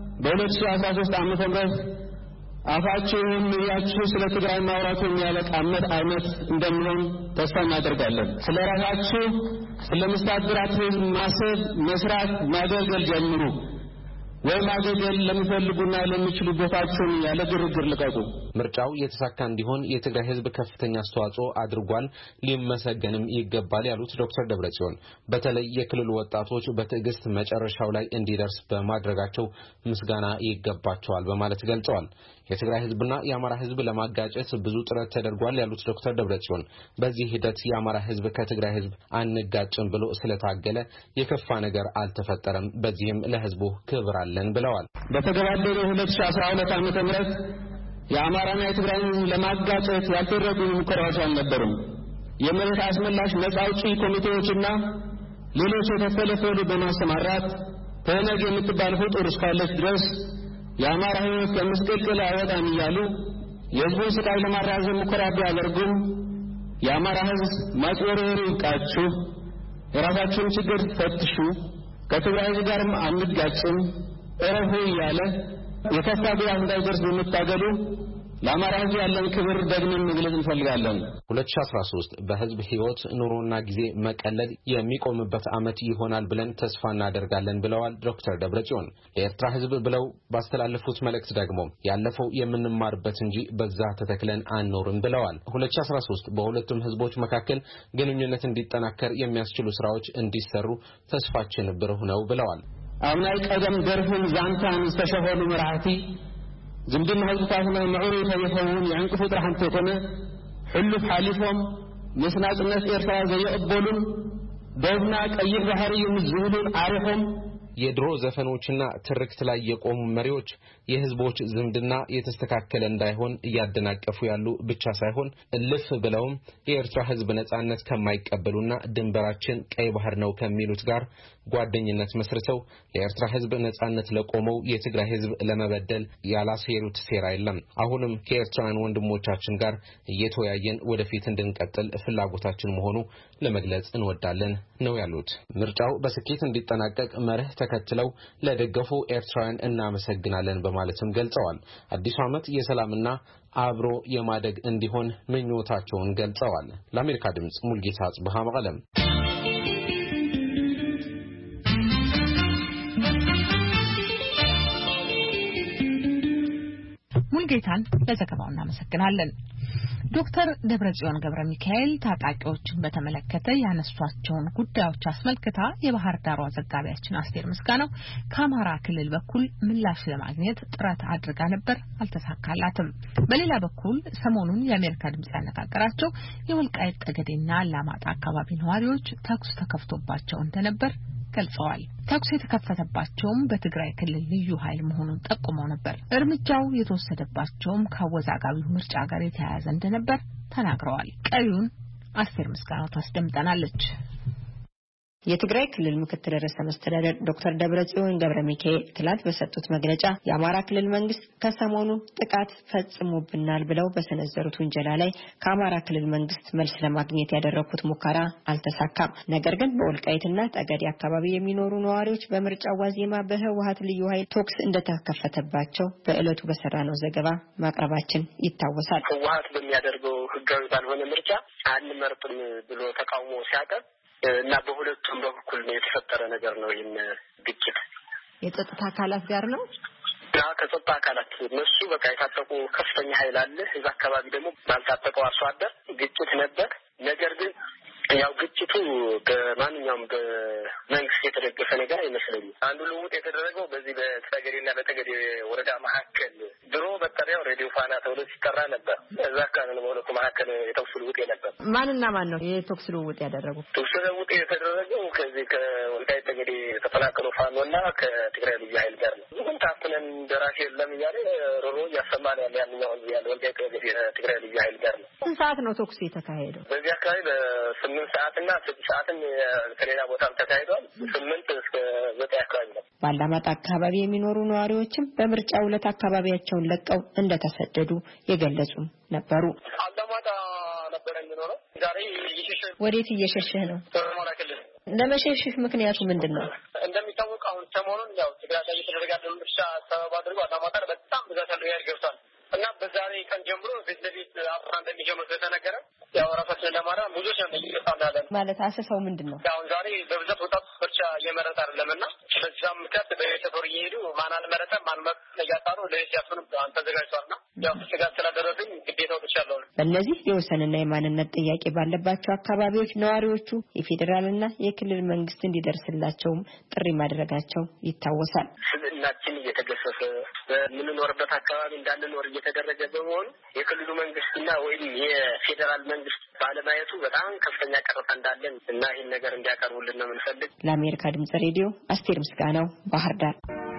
በ2013 ዓመተ ምህረት አፋቸውን ያችሁ ስለ ትግራይ ማውራቱ የሚያለቃመት አይነት እንደሚሆን ተስፋ እናደርጋለን። ስለ ራሳችሁ ስለ መስተዳድራት ህዝብ ማሰብ፣ መስራት፣ ማገልገል ጀምሩ። ወይ ማገደል ለሚፈልጉና ለሚችሉ ቦታቸውን ያለ ግርግር ልቀቁ። ምርጫው የተሳካ እንዲሆን የትግራይ ህዝብ ከፍተኛ አስተዋጽኦ አድርጓል፣ ሊመሰገንም ይገባል ያሉት ዶክተር ደብረጽዮን በተለይ የክልሉ ወጣቶች በትዕግስት መጨረሻው ላይ እንዲደርስ በማድረጋቸው ምስጋና ይገባቸዋል በማለት ገልጸዋል። የትግራይ ህዝብና የአማራ ህዝብ ለማጋጨት ብዙ ጥረት ተደርጓል ያሉት ዶክተር ደብረጽዮን በዚህ ሂደት የአማራ ህዝብ ከትግራይ ህዝብ አንጋጭም ብሎ ስለታገለ የከፋ ነገር አልተፈጠረም፣ በዚህም ለህዝቡ ክብር አለን ብለዋል። በተገባደደው ሁለት ሺህ አስራ ሁለት ዓመተ ምህረት የአማራና የትግራይ ለማጋጨት ያልተደረጉ ሙከራዎች አልነበሩም። የመሬት አስመላሽ ነፃ አውጪ ኮሚቴዎችና ሌሎች የተፈለፈሉ በማሰማራት ተነግ የምትባል ፍጡር እስካለች ድረስ የአማራ ህዝብ ከምስቅልቅል አይወጣም እያሉ የህዝቡን ስቃይ ለማራዘም ሙከራ ቢያደርጉም የአማራ ህዝብ ማጭበርበሩ ይብቃችሁ፣ የራሳችሁን ችግር ፈትሹ፣ ከትግራይ ጋርም አንጋጭም እረፉ እያለ የከፋ ጉዳት እንዳይደርስ በመታገሉ ለአማራ ህዝብ ያለን ክብር ደግመን መግለጽ እንፈልጋለን። ሁለት ሺህ አስራ ሶስት በህዝብ ህይወት ኑሮና ጊዜ መቀለድ የሚቆምበት አመት ይሆናል ብለን ተስፋ እናደርጋለን ብለዋል ዶክተር ደብረጽዮን። የኤርትራ ህዝብ ብለው ባስተላለፉት መልእክት ደግሞ ያለፈው የምንማርበት እንጂ በዛ ተተክለን አንኖርም ብለዋል። ሁለት ሺህ አስራ ሶስት በሁለቱም ህዝቦች መካከል ግንኙነት እንዲጠናከር የሚያስችሉ ስራዎች እንዲሰሩ ተስፋችን ብሩህ ነው ብለዋል። አብናይ ቀደም ደርፍን ዛንታን ተሸፈኑ መራሕቲ ዝምድና ህዝብታትና ምዕሩ ተየፈውን ያንቅፉ ጥራን ተቆነ ሁሉፍ ሐሊፎም መስናጽነት ኤርትራ ዘየቀበሉን ደብና ቀይር ባህሪ የሚዝሉን አሪፎም የድሮ ዘፈኖችና ትርክት ላይ የቆሙ መሪዎች የህዝቦች ዝምድና የተስተካከለ እንዳይሆን እያደናቀፉ ያሉ ብቻ ሳይሆን እልፍ ብለውም የኤርትራ ህዝብ ነጻነት ከማይቀበሉና ድንበራችን ቀይ ባህር ነው ከሚሉት ጋር ጓደኝነት መስርተው የኤርትራ ህዝብ ነጻነት ለቆመው የትግራይ ህዝብ ለመበደል ያላሴሩት ሴራ የለም። አሁንም ከኤርትራውያን ወንድሞቻችን ጋር እየተወያየን ወደፊት እንድንቀጥል ፍላጎታችን መሆኑ ለመግለጽ እንወዳለን ነው ያሉት። ምርጫው በስኬት እንዲጠናቀቅ መርህ ተከትለው ለደገፉ ኤርትራውያን እናመሰግናለን በማለትም ገልጸዋል። አዲሱ ዓመት የሰላምና አብሮ የማደግ እንዲሆን ምኞታቸውን ገልጸዋል። ለአሜሪካ ድምጽ ሙልጌታ ጽብሃ መቀለም። ሙልጌታን ለዘገባው እናመሰግናለን። ዶክተር ደብረጽዮን ገብረ ሚካኤል ታጣቂዎችን በተመለከተ ያነሷቸውን ጉዳዮች አስመልክታ የባህር ዳሯ ዘጋቢያችን አስቴር ምስጋናው ከአማራ ክልል በኩል ምላሽ ለማግኘት ጥረት አድርጋ ነበር፣ አልተሳካላትም። በሌላ በኩል ሰሞኑን የአሜሪካ ድምጽ ያነጋገራቸው የወልቃይት ጠገዴና አላማጣ አካባቢ ነዋሪዎች ተኩስ ተከፍቶባቸው እንደነበር ገልጸዋል። ተኩስ የተከፈተባቸውም በትግራይ ክልል ልዩ ኃይል መሆኑን ጠቁመው ነበር። እርምጃው የተወሰደባቸውም ከአወዛጋቢው ምርጫ ጋር የተያያዘ እንደነበር ተናግረዋል። ቀሪውን አስቴር ምስጋናው ታስደምጠናለች። የትግራይ ክልል ምክትል ርዕሰ መስተዳድር ዶክተር ደብረጽዮን ገብረ ሚካኤል ትላንት በሰጡት መግለጫ የአማራ ክልል መንግስት ከሰሞኑ ጥቃት ፈጽሞብናል ብለው በሰነዘሩት ውንጀላ ላይ ከአማራ ክልል መንግስት መልስ ለማግኘት ያደረኩት ሙከራ አልተሳካም። ነገር ግን በወልቃይትና ጠገዴ አካባቢ የሚኖሩ ነዋሪዎች በምርጫው ዋዜማ በህወሓት ልዩ ኃይል ተኩስ እንደተከፈተባቸው በእለቱ በሰራነው ዘገባ ማቅረባችን ይታወሳል። ህወሓት በሚያደርገው ህጋዊ ባልሆነ ምርጫ አንመርጥም ብሎ ተቃውሞ ሲያቀርብ እና በሁለቱም በኩል ነው የተፈጠረ ነገር ነው። ይሄን ግጭት የጸጥታ አካላት ጋር ነው ያ ከጸጥታ አካላት እነሱ በቃ የታጠቁ ከፍተኛ ኃይል አለ። እዛ አካባቢ ደግሞ ባልታጠቀው አርሶ አደር ግጭት ነበር። ነገር ግን ያው ግጭቱ በማንኛውም በመንግስት የተደገፈ ነገር አይመስለኝም። አንዱ ልውውጥ የተደረገው በዚህ በጠገዴና በጠገዴ ወረዳ መካከል ድሮ በጠሪያው ሬዲዮ ፋና ተብሎ ሲጠራ ነበር። እዛ አካባቢ ነው በሁለቱ መካከል የተኩስ ልውውጥ ነበር። ማንና ማን ነው የተኩስ ልውውጥ ያደረጉ? ተኩስ ልውውጥ የተደረገው ከዚህ ከወልቃይት ጠገዴ የተፈናቀለው ፋኖና ከትግራይ ልዩ ኃይል ጋር ነው። ይሁን ታፍነን ደራሽ የለም እያለ ሮሮ እያሰማን ያለ ያንኛው ያለ ወልቃይት ጠገዴ ትግራይ ልዩ ኃይል ጋር ነው። ስንት ሰዓት ነው ተኩስ የተካሄደው? በዚህ አካባቢ በስምንት ሰዓትና ስድስት ሰዓትን ከሌላ ቦታም ተካሂዷል። ስምንት እስከ ዘጠኝ አካባቢ ነው። ባላማጣ አካባቢ የሚኖሩ ነዋሪዎችም በምርጫው ዕለት አካባቢያቸውን ለቀው እንደተሰደዱ የገለጹም ነበሩ። አላማጣ ነበር የሚኖረው። ዛሬ እየሸሸ ወዴት እየሸሸህ ነው? አማራ ክልል። ለመሸሽህ ምክንያቱ ምንድነው? እንደሚታወቀው አሁን ሰሞኑን ያው ትግራይ ላይ እየተደረገ ያለው ምርጫ ሰበብ አድርጎ አላማጣ በጣም ብዛት ያለው ያህል ገብቷል እና በዛሬ ቀን ጀምሮ ፊት ለፊት አፍራ እንደሚጀምር ስለተነገረ ያው ራሳችንን ለማዳን ብዙዎች ነው እየተጣላለን። ማለት አሰሳው ምንድነው? አሁን ዛሬ በብዛት ወጣት ምርጫ የተመረጠ አይደለምና በዛም ምክንያት በየሰፈሩ እየሄዱ ማን አልመረጠ ማን መረጠ እያጣሩ ለሲያሱን ተዘጋጅቷልና ያው ስጋት ስላደረብኝ ግዴታው ተቻለው። በእነዚህ የወሰንና የማንነት ጥያቄ ባለባቸው አካባቢዎች ነዋሪዎቹ የፌዴራልና የክልል መንግስት እንዲደርስላቸውም ጥሪ ማድረጋቸው ይታወሳል። ስልናችን እየተገሰሰ በምንኖርበት አካባቢ እንዳንኖር እየተደረገ በመሆኑ የክልሉ መንግስትና ወይም የፌዴራል መንግስት ባለማየቱ በጣም ከፍተኛ ቅሬታ እንዳለን እና ይህን ነገር እንዲያቀርቡልን ነው የምንፈልግ። ለአሜሪካ ድምጽ ሬዲዮ አስቴር ምስጋናው ባህር ዳር።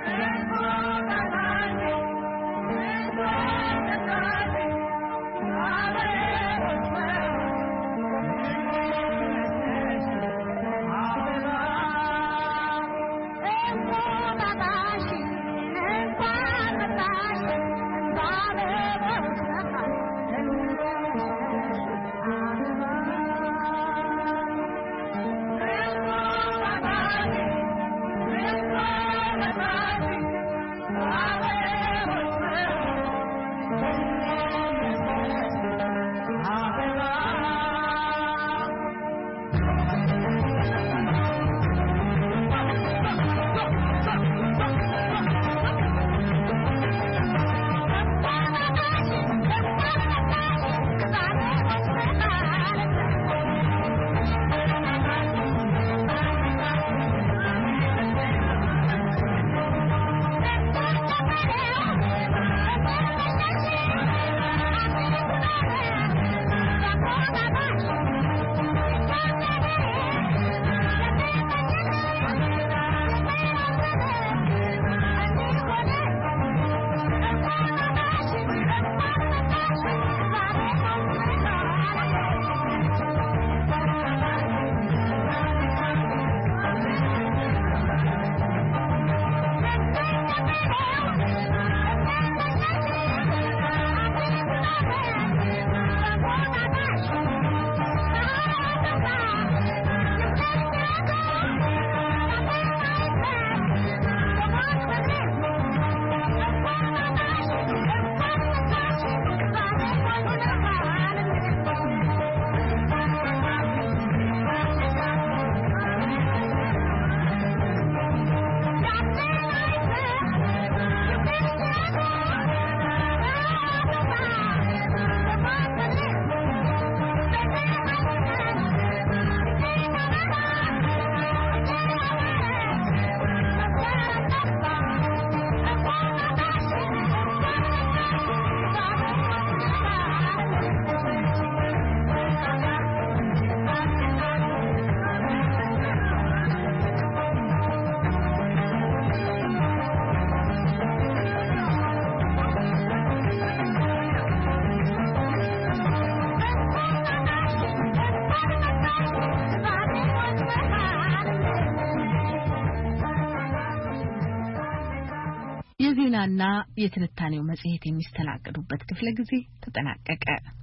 የዜናና የትንታኔው መጽሔት የሚስተናገዱበት ክፍለ ጊዜ ተጠናቀቀ።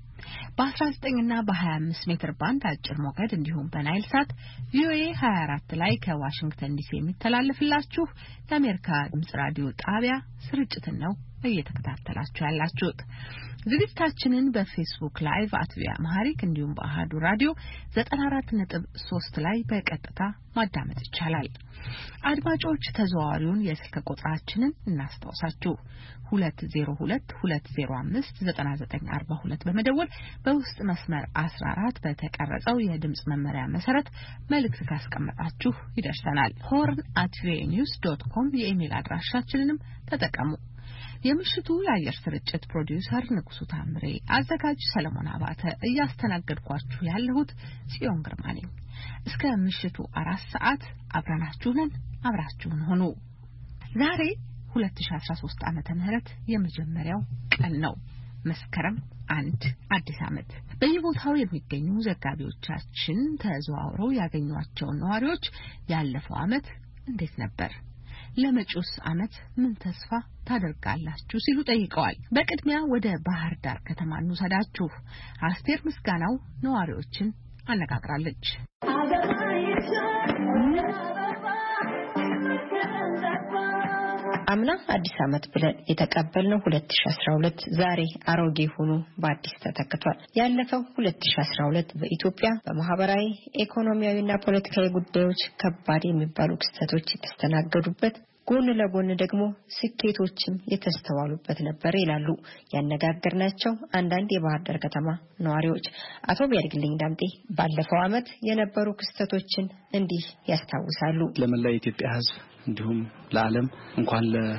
በ19 እና በ25 ሜትር ባንድ አጭር ሞገድ እንዲሁም በናይል ሳት ቪኦኤ ሃያ አራት ላይ ከዋሽንግተን ዲሲ የሚተላለፍላችሁ የአሜሪካ ድምጽ ራዲዮ ጣቢያ ስርጭትን ነው እየተከታተላችሁ ያላችሁት። ዝግጅታችንን በፌስቡክ ላይቭ አትቪያ ማህሪክ እንዲሁም በአሃዱ ራዲዮ ዘጠና አራት ነጥብ ሶስት ላይ በቀጥታ ማዳመጥ ይቻላል። አድማጮች ተዘዋዋሪውን የስልክ ቁጥራችንን እናስታውሳችሁ ሁለት ዜሮ ሁለት ሁለት ዜሮ አምስት ዘጠና ዘጠኝ አርባ ሁለት በመደወል በውስጥ መስመር አስራ አራት በተቀረጸው የድምጽ መመሪያ መሰረት መልእክት ካስቀመጣችሁ ይደርሰናል። ሆርን አት ቪኦኤ ኒውስ ዶት ኮም የኢሜል አድራሻችንንም ተጠቀሙ። የምሽቱ የአየር ስርጭት ፕሮዲዩሰር ንጉሱ ታምሬ፣ አዘጋጅ ሰለሞን አባተ፣ እያስተናገድኳችሁ ያለሁት ጽዮን ግርማ ነኝ። እስከ ምሽቱ አራት ሰዓት አብረናችሁ ነን። አብራችሁን ሆኑ። ዛሬ ሁለት ሺህ አስራ ሶስት ዓመተ ምህረት የመጀመሪያው ቀን ነው። መስከረም አንድ አዲስ ዓመት። በየቦታው የሚገኙ ዘጋቢዎቻችን ተዘዋውረው ያገኟቸው ነዋሪዎች ያለፈው ዓመት እንዴት ነበር፣ ለመጪውስ ዓመት ምን ተስፋ ታደርጋላችሁ ሲሉ ጠይቀዋል። በቅድሚያ ወደ ባህር ዳር ከተማ እንውሰዳችሁ። አስቴር ምስጋናው ነዋሪዎችን አነጋግራለች። አምና አዲስ ዓመት ብለን የተቀበልነው ሁለት ሺህ አስራ ሁለት ዛሬ አሮጌ ሆኖ በአዲስ ተተክቷል። ያለፈው ሁለት ሺህ አስራ ሁለት በኢትዮጵያ በማህበራዊ ኢኮኖሚያዊና ፖለቲካዊ ጉዳዮች ከባድ የሚባሉ ክስተቶች የተስተናገዱበት ጎን ለጎን ደግሞ ስኬቶችም የተስተዋሉበት ነበር ይላሉ ያነጋገርናቸው አንዳንድ የባህር ዳር ከተማ ነዋሪዎች። አቶ ቢያድግልኝ ዳምጤ ባለፈው ዓመት የነበሩ ክስተቶችን እንዲህ ያስታውሳሉ። ለመላው የኢትዮጵያ ሕዝብ እንዲሁም ለዓለም እንኳን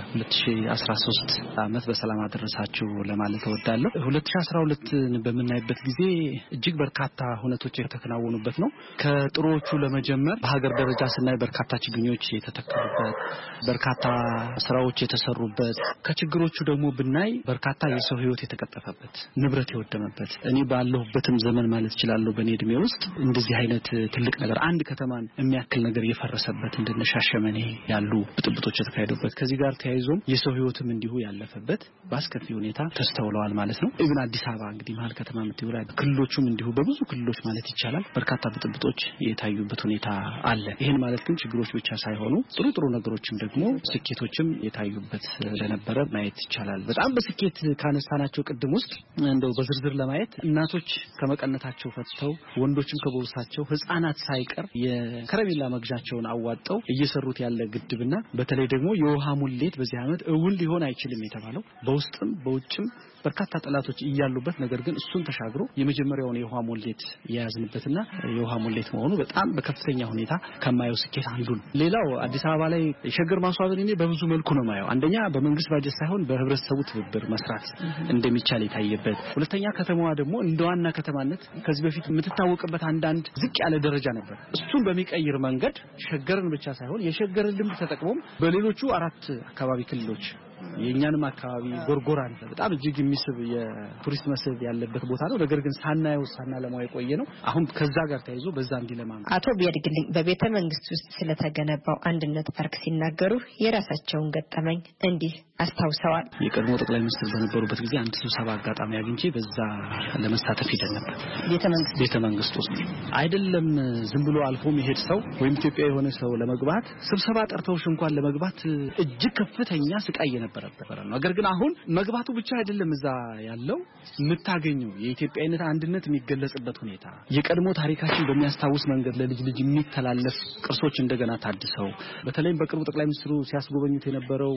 ለ2013 ዓመት በሰላም አደረሳችሁ ለማለት እወዳለሁ። ሁለት ሺህ አስራ ሁለት በመናይበት ጊዜ እጅግ በርካታ ሁነቶች የተከናወኑበት ነው። ከጥሮቹ ለመጀመር በሀገር ደረጃ ስናይ በርካታ ችግኞች የተተከሉበት፣ በርካታ ስራዎች የተሰሩበት፣ ከችግሮቹ ደግሞ ብናይ በርካታ የሰው ህይወት የተቀጠፈበት፣ ንብረት የወደመበት እኔ ባለሁበትም ዘመን ማለት ይችላል በኔ እድሜ ውስጥ እንደዚህ አይነት ትልቅ ነገር አንድ ከተማን የሚያክል ነገር የፈረሰበት እንደነሻሸመኔ ያሉ ብጥብጦች የተካሄዱበት ከዚህ ጋር ተያይዞም የሰው ህይወትም እንዲሁ ያለፈበት ባስከፊ ሁኔታ ተስተውለዋል ማለት ነው። ኢቭን አዲስ አበባ እንግዲህ መሀል ከተማ ምትውራ ክልሎቹም እንዲሁ በብዙ ክልሎች ማለት ይቻላል በርካታ ብጥብጦች የታዩበት ሁኔታ አለ። ይሄን ማለት ግን ችግሮች ብቻ ሳይሆኑ ጥሩ ጥሩ ነገሮችም ደግሞ ስኬቶችም የታዩበት ለነበረ ማየት ይቻላል። በጣም በስኬት ካነሳናቸው ቅድም ውስጥ እንደው በዝርዝር ለማየት እናቶች ከመቀነታቸው ፈትተው ወንዶችም ከቦርሳቸው ህፃናት ሳይቀር የከረሜላ መግዣቸውን አዋጣው እየሰሩት ያለ ግድብና በተለይ ደግሞ የውሃ ሙሌት በዚህ ዓመት እውን ሊሆን አይችልም የተባለው በውስጥም በውጭም በርካታ ጠላቶች እያሉበት ነገር ግን እሱን ተሻግሮ የመጀመሪያውን የውሃ ሙሌት ያያዝንበትና የውሃ ሙሌት መሆኑ በጣም በከፍተኛ ሁኔታ ከማየው ስኬት አንዱ ነው። ሌላው አዲስ አበባ ላይ የሸገር ማስዋብን እኔ በብዙ መልኩ ነው ማየው። አንደኛ በመንግስት ባጀት ሳይሆን በህብረተሰቡ ትብብር መስራት እንደሚቻል የታየበት፣ ሁለተኛ ከተማዋ ደግሞ እንደዋና ከተማነት ከዚህ በፊት የምትታወቅበት አንዳንድ ዝቅ ያለ ደረጃ ነበር። እሱን በሚቀይር መንገድ ሸገርን ብቻ ሳይሆን የሸገርን ልምድ ተጠቅሞም በሌሎቹ አራት አካባቢ ክልሎች የኛንም አካባቢ ጎርጎራን በጣም እጅግ የሚስብ የቱሪስት መስህብ ያለበት ቦታ ነው። ነገር ግን ሳናየው ሳናለማው የቆየ ነው። አሁን ከዛ ጋር ተያይዞ በዛ እንዲለማ ነው። አቶ ቢያድግልኝ በቤተ መንግስት ውስጥ ስለተገነባው አንድነት ፓርክ ሲናገሩ የራሳቸውን ገጠመኝ እንዲህ አስታውሰዋል። የቀድሞ ጠቅላይ ሚኒስትር በነበሩበት ጊዜ አንድ ስብሰባ አጋጣሚ አግኝቼ በዛ ለመሳተፍ ሄደን ነበር። ቤተ መንግስት ቤተ መንግስት ውስጥ አይደለም ዝም ብሎ አልፎ መሄድ ሰው ወይም ኢትዮጵያ የሆነ ሰው ለመግባት ስብሰባ ጠርተውሽ እንኳን ለመግባት እጅግ ከፍተኛ ስቃይ ነበር። ነገር ግን አሁን መግባቱ ብቻ አይደለም እዛ ያለው የምታገኘው የኢትዮጵያዊነት አንድነት የሚገለጽበት ሁኔታ የቀድሞ ታሪካችን በሚያስታውስ መንገድ ለልጅ ልጅ የሚተላለፍ ቅርሶች እንደገና ታድሰው በተለይም በቅርቡ ጠቅላይ ሚኒስትሩ ሲያስጎበኙት የነበረው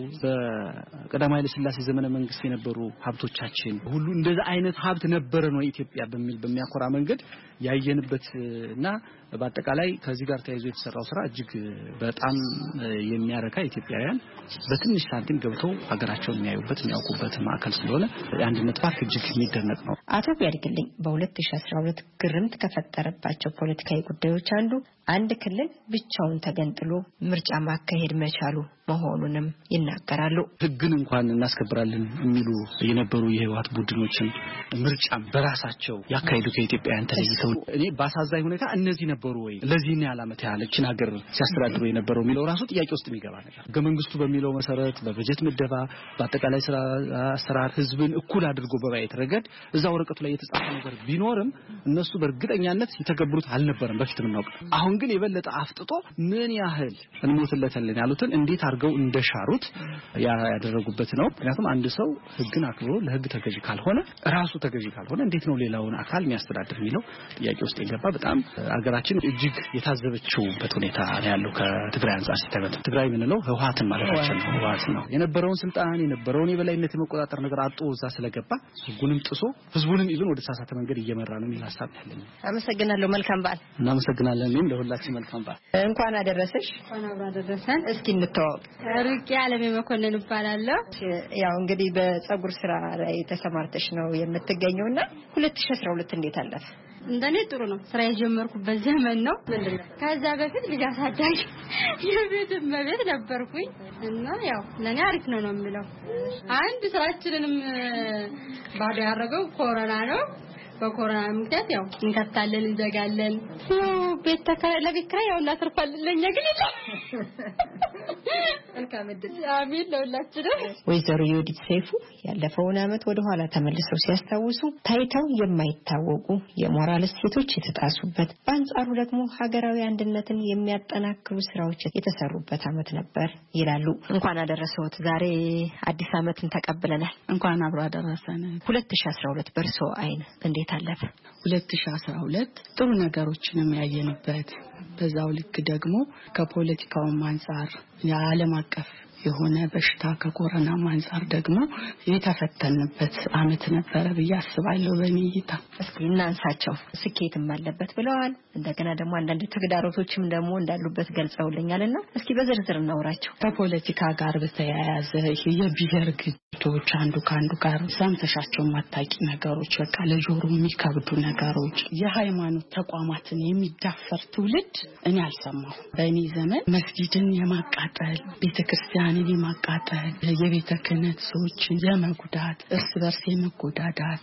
በቀዳማዊ ኃይለ ሥላሴ ዘመነ መንግስት የነበሩ ሀብቶቻችን ሁሉ እንደዛ አይነት ሀብት ነበር ነው ኢትዮጵያ በሚል በሚያኮራ መንገድ ያየንበትና በአጠቃላይ ከዚህ ጋር ተያይዞ የተሰራው ስራ እጅግ በጣም የሚያረካ ኢትዮጵያውያን በትንሽ ሳንቲም ገብተው ሀገራቸውን የሚያዩበት የሚያውቁበት ማዕከል ስለሆነ የአንድነት ፓርክ እጅግ የሚደነቅ ነው። አቶ ቢያድግልኝ በሁለት ሺህ አስራ ሁለት ግርምት ከፈጠረባቸው ፖለቲካዊ ጉዳዮች አንዱ አንድ ክልል ብቻውን ተገንጥሎ ምርጫ ማካሄድ መቻሉ መሆኑንም ይናገራሉ። ህግን እንኳን እናስከብራለን የሚሉ የነበሩ የህወሓት ቡድኖችን ምርጫም በራሳቸው ያካሄዱ ከኢትዮጵያውያን ተለይተው እኔ ባሳዛኝ ሁኔታ እነዚህ ነበሩ ወይ ለዚህ ነው ያላመት ያለችን ሀገር ሲያስተዳድሩ የነበረው የሚለው ራሱ ጥያቄ ውስጥ የሚገባ ነገር ህገ መንግስቱ በሚለው መሰረት በበጀት ምደባ በአጠቃላይ ስራ አሰራር ህዝብን እኩል አድርጎ በማየት ረገድ እዛ ወረቀቱ ላይ የተጻፈ ነገር ቢኖርም እነሱ በእርግጠኛነት የተገበሩት አልነበረም በፊት ምናውቅ። አሁን ግን የበለጠ አፍጥጦ ምን ያህል እንሞትለታለን ያሉትን እንዴት አድርገው እንደሻሩት ያደረጉበት ነው። ምክንያቱም አንድ ሰው ህግን አክብሮ ለህግ ተገዢ ካልሆነ ራሱ ተገዢ ካልሆነ እንዴት ነው ሌላውን አካል የሚያስተዳድር የሚለው ጥያቄ ውስጥ የገባ በጣም አገራችን እጅግ የታዘበችውበት ሁኔታ ያለው ከትግራይ አንፃር ሲተገበ ትግራይ ምንለው ህወሓትን ማለታችን ነው። ህወሓት ነው የነበረውን ስልጣን የነበረውን የበላይነት የመቆጣጠር ነገር አጥቶ እዛ ስለገባ ህጉንም ጥሶ ህዝቡንም ኢቭን ወደ ተሳሳተ መንገድ እየመራ ነው የሚል ሐሳብ ያለኝ። አመሰግናለሁ። መልካም በዓል። እናመሰግናለን። እኔም ለሁላችን መልካም በዓል። እንኳን አደረሰሽ። እንኳን አብራ አደረሰን። እስኪ እንተዋወቅ። ሩቂ ዓለም መኮንን እባላለሁ። ያው እንግዲህ በፀጉር ስራ ላይ ተሰማርተሽ ነው የምትገኘውና ሁለት ሺህ አስራ ሁለት እንዴት አለፈ? እንደኔ ጥሩ ነው። ስራ የጀመርኩበት ዘመን ነው። ከዛ በፊት ልጅ አሳዳጊ የቤት እመቤት ነበርኩኝ እና ያው ለኔ አሪፍ ነው ነው የምለው። አንድ ስራችንንም ባዶ ያደረገው ኮሮና ነው። በኮሮና ምክንያት ያው እንከታለን እንዘጋለን። ቤት ተከራይ ለቤት ኪራይ ያው እናተርፋለን ለኛ ግን መልካም እድል አሜን ለሁላችንም። ወይዘሮ ዮዲት ሰይፉ ያለፈውን አመት ወደ ኋላ ተመልሰው ሲያስታውሱ ታይተው የማይታወቁ የሞራል እሴቶች የተጣሱበት በአንጻሩ ደግሞ ሀገራዊ አንድነትን የሚያጠናክሩ ስራዎች የተሰሩበት አመት ነበር ይላሉ። እንኳን አደረሰዎት። ዛሬ አዲስ አመትን ተቀበለናል። እንኳን አብሮ አደረሰን። ሁለት ሺህ አስራ ሁለት በርሶ አይን እንዴት አለፈ? ሁለት ሺህ አስራ ሁለት ጥሩ ነገሮችንም ያየንበት በዛው ልክ ደግሞ ከፖለቲካው አንፃር የዓለም አቀፍ የሆነ በሽታ ከኮሮና አንፃር ደግሞ የተፈተነበት አመት ነበር ብዬ አስባለሁ። በሚይታ እስኪ እናንሳቸው። ስኬትም አለበት ብለዋል። እንደገና ደግሞ አንዳንድ ተግዳሮቶችም ደግሞ እንዳሉበት ገልጸውልኛልና እስኪ በዝርዝር እናውራቸው። ከፖለቲካ ጋር በተያያዘ የብሔር ግጭቶች አንዱ ካንዱ ጋር ሰምተሻቸው ማታቂ ነገሮች በቃ ለጆሮ የሚከብዱ ነገሮች የሃይማኖት ተቋማትን የሚዳፈር ትውልድ እኔ አልሰማሁ። በእኔ ዘመን መስጊድን የማቃጠል ቤተክርስቲያን የማቃጠል የቤተ ክህነት ሰዎችን የመጉዳት እርስ በርስ የመጎዳዳት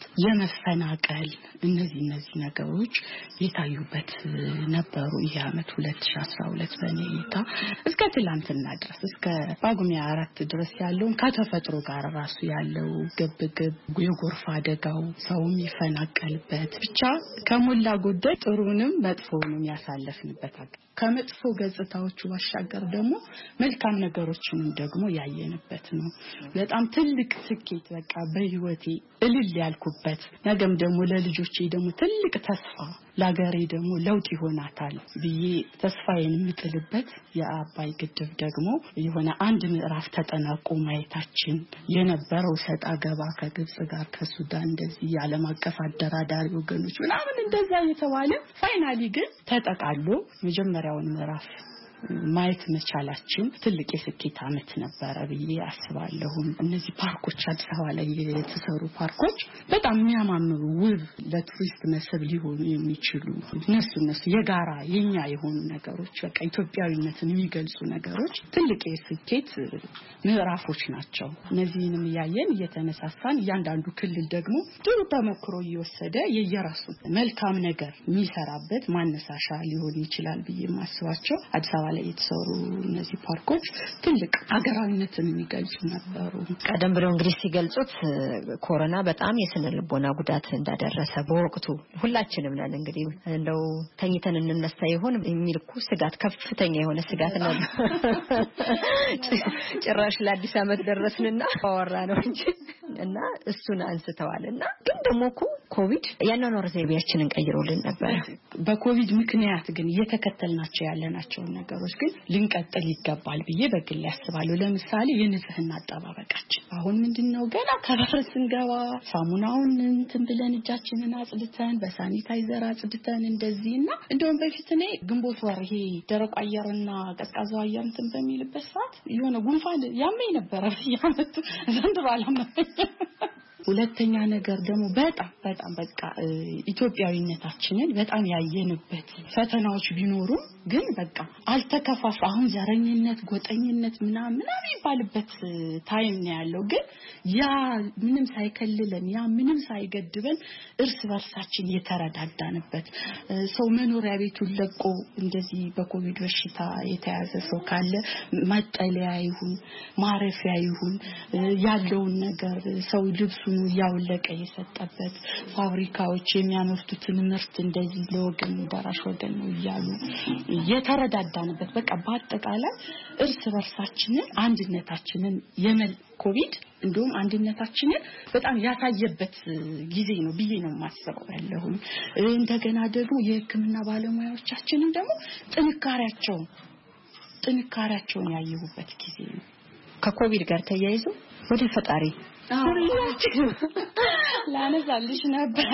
የመፈናቀል እነዚህ እነዚህ ነገሮች የታዩበት ነበሩ። ይህ አመት ሁለት ሺህ አስራ ሁለት በኔታ እስከ ትላንትና ድረስ እስከ ጳጉሜ አራት ድረስ ያለው ከተፈጥሮ ጋር ራሱ ያለው ግብግብ የጎርፍ አደጋው ሰውም ይፈናቀልበት ብቻ ከሞላ ጎደል ጥሩንም መጥፎውንም ያሳለፍንበት አገ ከመጥፎ ገጽታዎቹ ባሻገር ደግሞ መልካም ነገሮችንም ደግሞ ያየንበት ነው። በጣም ትልቅ ስኬት በቃ በህይወቴ እልል ያልኩበት ነገም ደግሞ ለልጆቼ ደግሞ ትልቅ ተስፋ ለሀገሬ ደግሞ ለውጥ ይሆናታል ብዬ ተስፋዬን የምጥልበት የአባይ ግድብ ደግሞ የሆነ አንድ ምዕራፍ ተጠናቆ ማየታችን የነበረው ሰጣ ገባ ከግብጽ ጋር ከሱዳን እንደዚህ የዓለም አቀፍ አደራዳሪ ወገኖች ምናምን እንደዛ የተባለ ፋይናሊ ግን ተጠቃሎ መጀመሪያውን ምዕራፍ ማየት መቻላችን ትልቅ የስኬት አመት ነበር ብዬ አስባለሁ። እነዚህ ፓርኮች አዲስ አበባ ላይ የተሰሩ ፓርኮች በጣም የሚያማምሩ ውብ ለቱሪስት መስህብ ሊሆኑ የሚችሉ እነሱ እነሱ የጋራ የኛ የሆኑ ነገሮች በቃ ኢትዮጵያዊነትን የሚገልጹ ነገሮች ትልቅ የስኬት ምዕራፎች ናቸው። እነዚህንም ያየን እየተነሳሳን እያንዳንዱ ክልል ደግሞ ጥሩ ተሞክሮ እየወሰደ የየራሱ መልካም ነገር የሚሰራበት ማነሳሻ ሊሆን ይችላል ብዬ ማስባቸው አዲስ አበባ ላይ የተሰሩ እነዚህ ፓርኮች ትልቅ ሀገራዊነትን የሚገልጹ ነበሩ። ቀደም ብለው እንግዲህ ሲገልጹት ኮሮና በጣም የስነ ልቦና ጉዳት እንዳደረሰ በወቅቱ ሁላችንም ነን እንግዲህ እንደው ተኝተን እንነሳ ይሆን የሚልኩ ስጋት ከፍተኛ የሆነ ስጋት ነው። ጭራሽ ለአዲስ አመት ደረስንና አወራ ነው እንጂ እና እሱን አንስተዋልና ግን ደግሞ ኮቪድ ያንኖር ዘይቤያችንን ቀይሮልን ነበር። በኮቪድ ምክንያት ግን እየተከተልናቸው ያለናቸው ነገሮች ግን ልንቀጥል ይገባል ብዬ በግል ያስባለሁ። ለምሳሌ የንጽህና አጠባበቃችን አሁን ምንድነው ገና ከበር ስንገባ ሳሙናውን እንትን ብለን እጃችንን አጽድተን በሳኒታይዘር አጽድተን እንደዚህና እንደውም በፊት እኔ ግንቦት ወር ይሄ ደረቅ አየርና ቀዝቃዛው አየር እንትን በሚልበት ሰዓት የሆነ ጉንፋን ያመኝ ነበር ያመጡ ዘንድሮ አላመመኝ። ሁለተኛ ነገር ደግሞ በጣም በጣም በቃ ኢትዮጵያዊነታችንን በጣም ያየንበት ፈተናዎች ቢኖሩ ግን በቃ አልተከፋፋ አሁን ዘረኝነት ጎጠኝነት ምናምን ምናምን ይባልበት ታይም ነው ያለው። ግን ያ ምንም ሳይከልለን ያ ምንም ሳይገድበን እርስ በርሳችን የተረዳዳንበት ሰው መኖሪያ ቤቱን ለቆ እንደዚህ በኮቪድ በሽታ የተያዘ ሰው ካለ መጠለያ ይሁን ማረፊያ ይሁን ያለውን ነገር ሰው ልብሱን ያውለቀ የሰጠበት ፋብሪካዎች የሚያመርቱትን ምርት እንደዚህ ለወገን ደራሽ ወገን ነው ይያሉ የተረዳዳንበት በቃ በአጠቃላይ እርስ በርሳችንን አንድነታችንን የመል ኮቪድ እንደውም አንድነታችንን በጣም ያሳየበት ጊዜ ነው ብዬ ነው ማስበው ያለው። እንደገና ደግሞ የሕክምና ባለሙያዎቻችንን ደግሞ ጥንካሬያቸው ጥንካሬያቸውን ያየሁበት ጊዜ ነው። ከኮቪድ ጋር ተያይዞ ወደ ፈጣሪ ሁላችንም ላነሳልሽ ነበር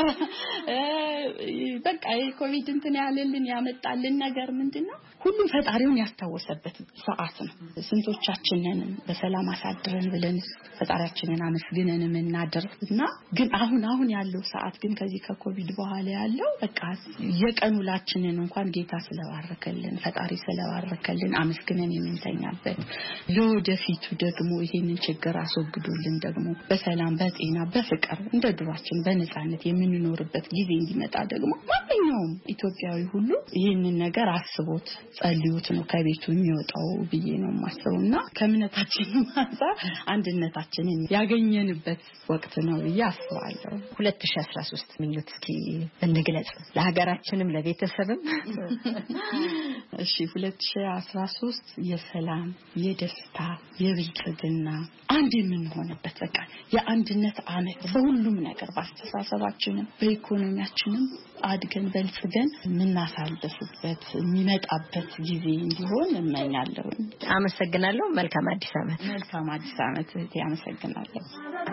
በቃ የኮቪድ እንትን ያለልን ያመጣልን ነገር ምንድነው ሁሉም ፈጣሪውን ያስታወሰበት ሰዓት ነው። ስንቶቻችንን በሰላም አሳድረን ብለን ፈጣሪያችንን አመስግነን እናደርና ግን አሁን አሁን ያለው ሰዓት ግን ከዚህ ከኮቪድ በኋላ ያለው በቃ የቀኑላችንን እንኳን ጌታ ስለባረከልን ፈጣሪ ስለባረከልን አመስግነን የምንተኛበት ለወደፊቱ ደግሞ ይሄንን ችግር አስወግዶልን ደግሞ በሰላም በጤና በፍቅር እንደ በምድራችን በነጻነት የምንኖርበት ጊዜ እንዲመጣ ደግሞ ማንኛውም ኢትዮጵያዊ ሁሉ ይህንን ነገር አስቦት ጸልዩት ነው ከቤቱ የሚወጣው ብዬ ነው ማስበውና ከእምነታችን ማዛ አንድነታችንን ያገኘንበት ወቅት ነው ብዬ አስባለሁ። ሁለት ሺህ አስራ ሶስት ምኞት እስኪ እንግለጽ ለሀገራችንም ለቤተሰብም። እሺ ሁለት ሺህ አስራ ሶስት የሰላም የደስታ የብልጽግና አንድ የምንሆንበት በቃ የአንድነት አመት በሁሉም ነገር ባስተሳሰባችንም በኢኮኖሚያችንም አድገን በልጽገን ምናሳልፍበት የሚመጣበት ጊዜ እንዲሆን እመኛለሁ። አመሰግናለሁ። መልካም አዲስ አመት። መልካም አዲስ አመት። አመሰግናለሁ።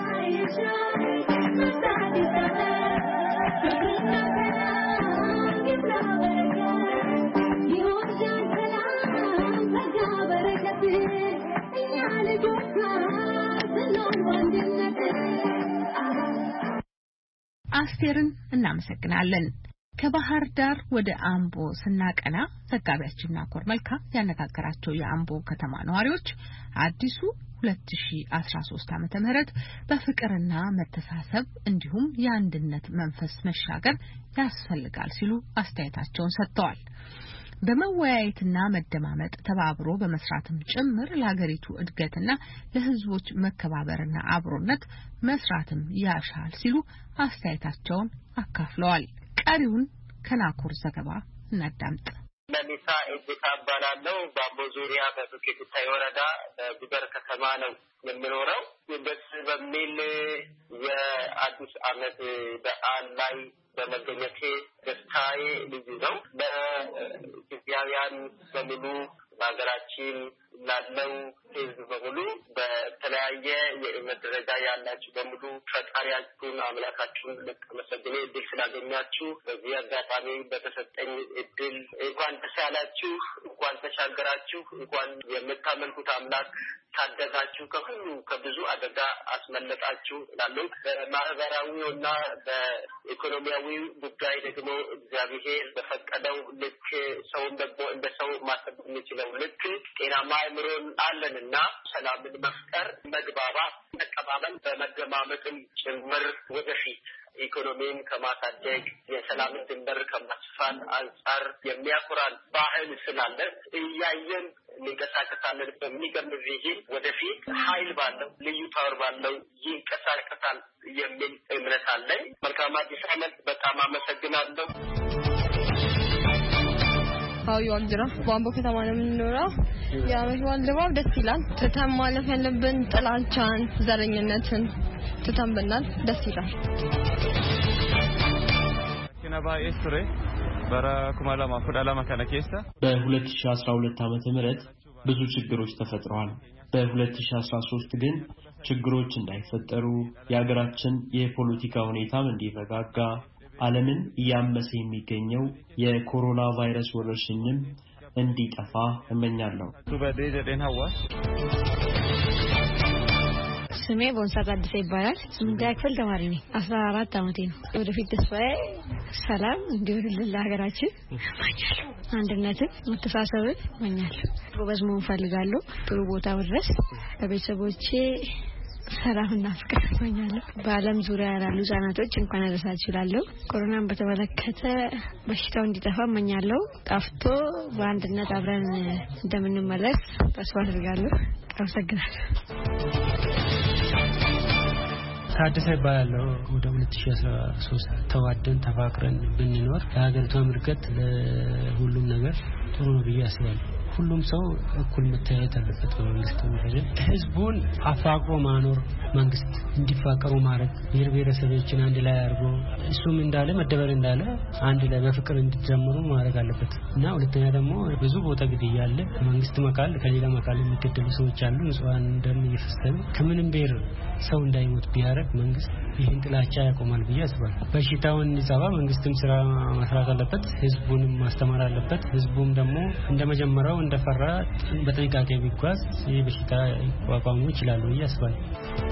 አስቴርን እናመሰግናለን። ከባህር ዳር ወደ አምቦ ስናቀና ዘጋቢያችን ናኮር መልካ ያነጋገራቸው የአምቦ ከተማ ነዋሪዎች አዲሱ ሁለት ሺህ አስራ ሶስት ዓመተ ምህረት በፍቅርና መተሳሰብ እንዲሁም የአንድነት መንፈስ መሻገር ያስፈልጋል ሲሉ አስተያየታቸውን ሰጥተዋል። በመወያየትና መደማመጥ ተባብሮ በመስራትም ጭምር ለሀገሪቱ እድገትና ለሕዝቦች መከባበርና አብሮነት መስራትም ያሻል ሲሉ አስተያየታቸውን አካፍለዋል። ቀሪውን ከናኮር ዘገባ እናዳምጥ። ለሊሳ እጅታ ባላለው በአምቦ ዙሪያ በዱቄታ ወረዳ በጉደር ከተማ ነው የምኖረው። ደስ በሚል የአዲስ ዓመት በዓል ላይ በመገኘቴ ደስታዬ ልዩ ነው። ለኢትዮጵያውያን በሙሉ በሀገራችን ላለው ሕዝብ በሙሉ በተለያየ የእምነት ደረጃ ያላችሁ በሙሉ ፈጣሪያችሁን አምላካችሁን ለተመሰገነ እድል ስላገኛችሁ በዚህ አጋጣሚ በተሰጠኝ እድል እንኳን ደስ ያላችሁ፣ እንኳን ተሻገራችሁ፣ እንኳን የምታመልኩት አምላክ ታደጋችሁ፣ ከሁሉ ከብዙ አደጋ አስመለጣችሁ እላለሁ። በማህበራዊውና በኢኮኖሚያዊ ጉዳይ ደግሞ እግዚአብሔር በፈቀደው ልክ ሰውን ደግሞ እንደ ሰው ማሰብ የሚችለው ልክ ጤናማ አእምሮን አለንና ሰላምን መፍጠር፣ መግባባት፣ መቀባበል በመደማመጥም ጭምር ወደፊት ኢኮኖሚን ከማሳደግ የሰላምን ድንበር ከማስፋት አንጻር የሚያኮራን ባህል ስላለ እያየን እንንቀሳቀሳለን። በሚገርም ጊዜ ወደፊት ኃይል ባለው ልዩ ፓወር ባለው ይንቀሳቀሳል የሚል እምነት አለኝ። መልካም አዲስ ዓመት። በጣም አመሰግናለሁ። አው ይወልድራ በአምቦ ከተማ ነው የምንኖረው። የዓመት በዓል ድባብ ደስ ይላል። ትተን ማለፍ ያለብን ጥላቻን፣ ዘረኝነትን ትተን ብናል ደስ ይላል። ከነባ ኤስትሬ በራኩማላ ማፈዳላ ማካና ኬሳ በ2012 ዓመተ ምህረት ብዙ ችግሮች ተፈጥረዋል። በ2013 ግን ችግሮች እንዳይፈጠሩ የሀገራችን የፖለቲካ ሁኔታም እንዲረጋጋ ዓለምን እያመሰ የሚገኘው የኮሮና ቫይረስ ወረርሽኝም እንዲጠፋ እመኛለሁ። ስሜ ቦንሳ ታደሰ ይባላል። ስምንተኛ ክፍል ተማሪ ነኝ። አስራ አራት ዓመቴ ነው። ወደፊት ተስፋዬ ሰላም እንዲሆንልን ለሀገራችን እመኛለሁ። አንድነትን፣ መተሳሰብን እመኛለሁ። ጎበዝ መሆን እፈልጋለሁ። ጥሩ ቦታ መድረስ፣ ለቤተሰቦቼ ሰላምና ፍቅር እመኛለሁ። በዓለም ዙሪያ ያሉ ህጻናቶች እንኳን አደረሳችሁ እላለሁ። ኮሮናን በተመለከተ በሽታው እንዲጠፋ እመኛለሁ። ጠፍቶ በአንድነት አብረን እንደምንመለስ ተስፋ አድርጋለሁ። አመሰግናለሁ። ታደሰ ይባላል። ወደ ሁለት ሺህ አስራ ሶስት ተዋደን ተፋቅረን ብንኖር ለሀገሪቷ እድገት ለሁሉም ነገር ጥሩ ነው ብዬ አስባለሁ። ሁሉም ሰው እኩል መታየት አለበት። በመንግስት ደረጃ ህዝቡን አፋቅሮ ማኖር፣ መንግስት እንዲፋቀሩ ማድረግ፣ ብሔር ብሔረሰቦችን አንድ ላይ አድርጎ እሱም እንዳለ መደበር እንዳለ አንድ ላይ በፍቅር እንዲጀምሩ ማድረግ አለበት እና ሁለተኛ ደግሞ ብዙ ቦታ ግድያ አለ። መንግስት መካል ከሌላ መካል የሚገደሉ ሰዎች አሉ። ንጹሃን ደም እየፈሰሰ ከምንም ብሔር ሰው እንዳይሞት ቢያረግ መንግስት ይህን ጥላቻ ያቆማል ብዬ አስባለሁ። በሽታውን እንዲጸባ መንግስትም ስራ መስራት አለበት፣ ህዝቡንም ማስተማር አለበት። ህዝቡም ደግሞ እንደመጀመሪያው እንደፈራ በጥንቃቄ ቢጓዝ ይህ በሽታ ሊቋቋሙ ይችላሉ ብዬ አስባለሁ።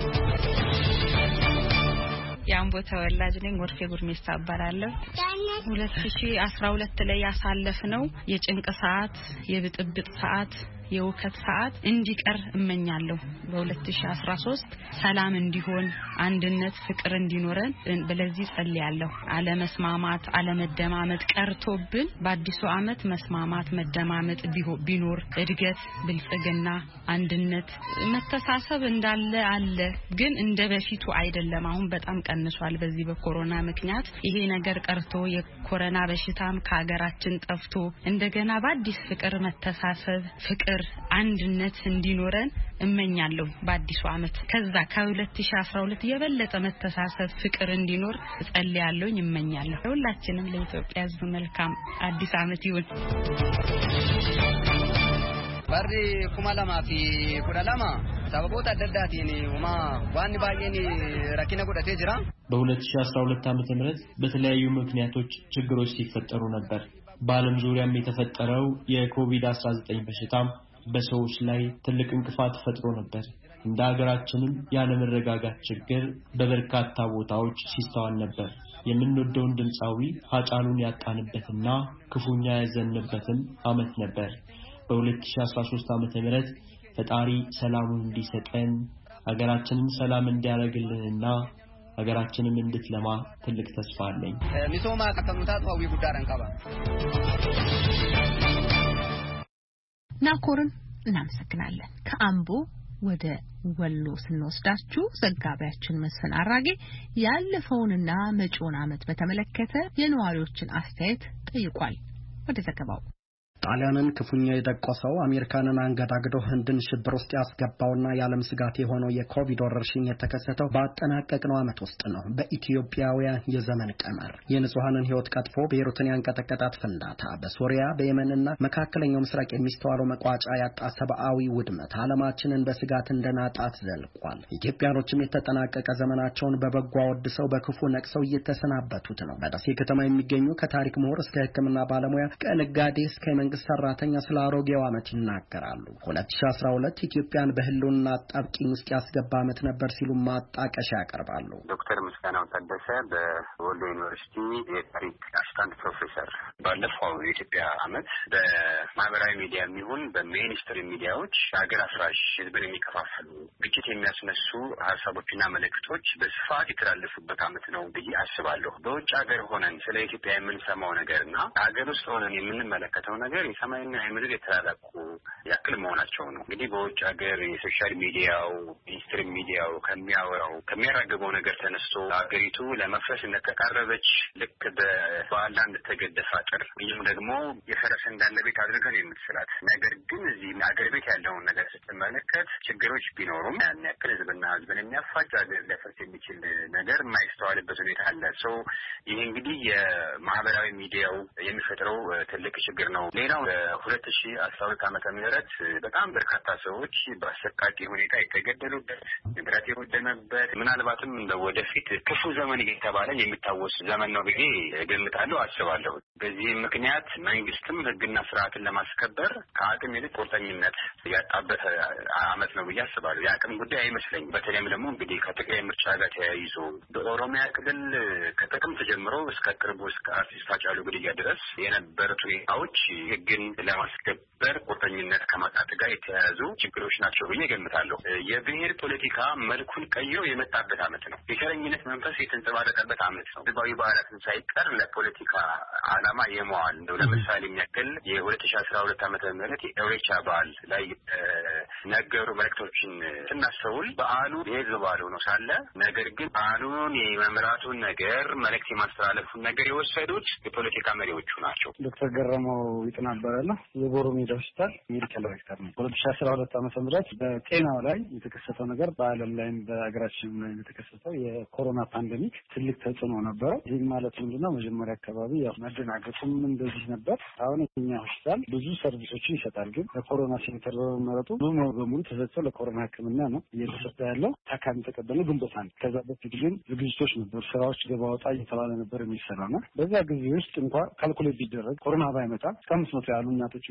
የአምቦ ተወላጅ ነኝ። ወርፌ ጉርሜሳ እባላለሁ። ሁለት ሺህ አስራ ሁለት ላይ ያሳለፍነው የጭንቅ ሰዓት፣ የብጥብጥ ሰዓት፣ የውከት ሰዓት እንዲቀር እመኛለሁ። በ2013 ሰላም እንዲሆን አንድነት ፍቅር እንዲኖረን በለዚህ ጸልያለሁ። አለመስማማት አለመደማመጥ ቀርቶብን በአዲሱ ዓመት መስማማት መደማመጥ ቢኖር እድገት ብልጽግና አንድነት መተሳሰብ እንዳለ አለ ግን እንደበፊቱ አይደለም አሁን በጣም ቀንሷል በዚህ በኮሮና ምክንያት ይሄ ነገር ቀርቶ የኮሮና በሽታም ከሀገራችን ጠፍቶ እንደገና በአዲስ ፍቅር መተሳሰብ ፍቅር አንድነት እንዲኖረን እመኛለሁ በአዲሱ ዓመት ከዛ ከ2012 የበለጠ መተሳሰብ ፍቅር እንዲኖር ጸልያለሁ እመኛለሁ ሁላችንም ለኢትዮጵያ ሕዝብ መልካም አዲስ ዓመት ይሁን Barri kuma lama fi kudha lama sababoota adda addaatiin uma waan baay'een rakkina godhatee jira. በ2012 ዓመተ ምህረት በተለያዩ ምክንያቶች ችግሮች ሲፈጠሩ ነበር። በዓለም ዙሪያም የተፈጠረው የኮቪድ አስራ ዘጠኝ በሽታም በሰዎች ላይ ትልቅ እንቅፋት ፈጥሮ ነበር። እንደ ሀገራችንም ያለመረጋጋት ችግር በበርካታ ቦታዎች ሲስተዋል ነበር። የምንወደውን ድምጻዊ ሀጫሉን ያጣንበትና ክፉኛ ያዘንበትም ዓመት ነበር። በ2013 ዓመተ ምህረት ፈጣሪ ሰላሙን እንዲሰጠን ሀገራችንን ሰላም እንዲያረግልንና ሀገራችንን እንድትለማ ትልቅ ተስፋ አለኝ። ሚሶማ ከተሙታት ዋዊ ጉዳረን ካባ ናኮርን እናመሰግናለን። ከአምቦ ወደ ወሎ ስንወስዳችሁ ዘጋቢያችን መስፍን አራጌ ያለፈውንና መጪውን ዓመት በተመለከተ የነዋሪዎችን አስተያየት ጠይቋል። ወደ ዘገባው ጣሊያንን ክፉኛ የደቆሰው አሜሪካንን አንገዳግዶ ህንድን ሽብር ውስጥ ያስገባውና የዓለም ስጋት የሆነው የኮቪድ ወረርሽኝ የተከሰተው ባጠናቀቅነው ዓመት ውስጥ ነው። በኢትዮጵያውያን የዘመን ቀመር የንጹሃንን ህይወት ቀጥፎ ቤይሩትን ያንቀጠቀጣት ፍንዳታ፣ በሶሪያ በየመንና መካከለኛው ምስራቅ የሚስተዋለው መቋጫ ያጣ ሰብአዊ ውድመት ዓለማችንን በስጋት እንደናጣት ዘልቋል። ኢትዮጵያኖችም የተጠናቀቀ ዘመናቸውን በበጎ አወድሰው በክፉ ነቅሰው እየተሰናበቱት ነው። በደሴ ከተማ የሚገኙ ከታሪክ ምሁር እስከ ሕክምና ባለሙያ ከነጋዴ እስከ መንግስት ሰራተኛ ስለ አሮጌው ዓመት ይናገራሉ። ሁለት ሺህ አስራ ሁለት ኢትዮጵያን በህልውና አጣብቂኝ ውስጥ ያስገባ ዓመት ነበር ሲሉ ማጣቀሻ ያቀርባሉ። ዶክተር ምስጋናው ታደሰ በወሎ ዩኒቨርሲቲ የታሪክ አሲስታንት ፕሮፌሰር፣ ባለፈው የኢትዮጵያ ዓመት በማህበራዊ ሚዲያ የሚሆን በሜይንስትሪም ሚዲያዎች ሀገር አፍራሽ ህዝብን የሚከፋፈሉ ግጭት የሚያስነሱ ሀሳቦችና መልእክቶች በስፋት የተላለፉበት ዓመት ነው ብዬ አስባለሁ። በውጭ ሀገር ሆነን ስለ ኢትዮጵያ የምንሰማው ነገርና ሀገር ውስጥ ሆነን የምንመለከተው ነገር የሰማይና የምድር የተራራቁ ያክል መሆናቸው ነው። እንግዲህ በውጭ ሀገር የሶሻል ሚዲያው ሚኒስትሪም ሚዲያው ከሚያወራው ከሚያራግበው ነገር ተነስቶ ሀገሪቱ ለመፍረስ እንደተቃረበች ልክ በባላ እንደተገደፈ አጥር ወይም ደግሞ የፈረሰ እንዳለ ቤት አድርገን የምትስላት ነገር ግን እዚህ ሀገር ቤት ያለውን ነገር ስትመለከት ችግሮች ቢኖሩም ያን ያክል ህዝብና ህዝብን የሚያፋጭ ሀገር ሊያፈርስ የሚችል ነገር የማይስተዋልበት ሁኔታ አለ። ሰው ይህ እንግዲህ የማህበራዊ ሚዲያው የሚፈጥረው ትልቅ ችግር ነው። ሌላው ሁለት ሺህ አስራ ሁለት ዓመተ ምህረት በጣም በርካታ ሰዎች በአሰቃቂ ሁኔታ የተገደሉበት ንብረት የወደመበት ምናልባትም ወደፊት ክፉ ዘመን እየተባለ የሚታወስ ዘመን ነው ብዬ እገምታለሁ አስባለሁ። በዚህ ምክንያት መንግስትም ህግና ስርዓትን ለማስከበር ከአቅም ይልቅ ቁርጠኝነት ያጣበት ዓመት ነው ብዬ አስባለሁ። የአቅም ጉዳይ አይመስለኝም። በተለይም ደግሞ እንግዲህ ከጥቅላይ ምርጫ ጋር ተያይዞ በኦሮሚያ ክልል ከጥቅምት ጀምሮ እስከ ቅርቡ እስከ አርቲስት ሃጫሉ ግድያ ድረስ የነበሩት ሁኔታዎች ህግን ለማስከበር ቁርጠኝነት ከማጣት ጋር የተያያዙ ችግሮች ናቸው ብዬ እገምታለሁ። የብሔር ፖለቲካ መልኩን ቀይሮ የመጣበት ዓመት ነው። የሸረኝነት መንፈስ የተንጸባረቀበት ዓመት ነው። ህዝባዊ በዓላትን ሳይቀር ለፖለቲካ ዓላማ የመዋል እንደው ለምሳሌ የሚያክል የሁለት ሺህ አስራ ሁለት ዓመተ ምህረት የኢሬቻ በዓል ላይ ነገሩ መልእክቶችን ስናስተውል በዓሉ የህዝብ በዓል ሆኖ ሳለ ነገር ግን በዓሉን የመምራቱን ነገር መልእክት የማስተላለፉን ነገር የወሰዱት የፖለቲካ መሪዎቹ ናቸው። ዶክተር ገረመው ይጥናበራል የቦሮ ሜዳ ሆስፒታል ሜዲካል ዳይሬክተር ነው። ሁለት ሺህ አስራ ሁለት ዓመተ ምህረት በጤናው ላይ የተከሰተው ነገር በዓለም ላይም በአገራችን ላይ የተከሰተው የኮሮና ፓንደሚክ ትልቅ ተጽዕኖ ነበረው። ይህ ማለት ምንድነው? መጀመሪያ አካባቢ ያው መደናገጡም እንደዚህ ነበር። አሁን የኛ ሆስፒታል ብዙ ሰርቪሶችን ይሰጣል። ግን ለኮሮና ሴንተር በመመረጡ ሙሉ በሙሉ ተሰጥቶ ለኮሮና ሕክምና ነው እየተሰጠ ያለው። ታካሚ ተቀበሉ ግንቦት አንድ። ከዛ በፊት ግን ዝግጅቶች ነበሩ፣ ስራዎች ገባ ወጣ እየተባለ ነበር የሚሰራው ነው። በዛ ጊዜ ውስጥ እንኳን ካልኩሌት ቢደረግ ኮሮና ባይመጣ እስከ አምስት መቶ ያሉ እናቶችን ማዋለድ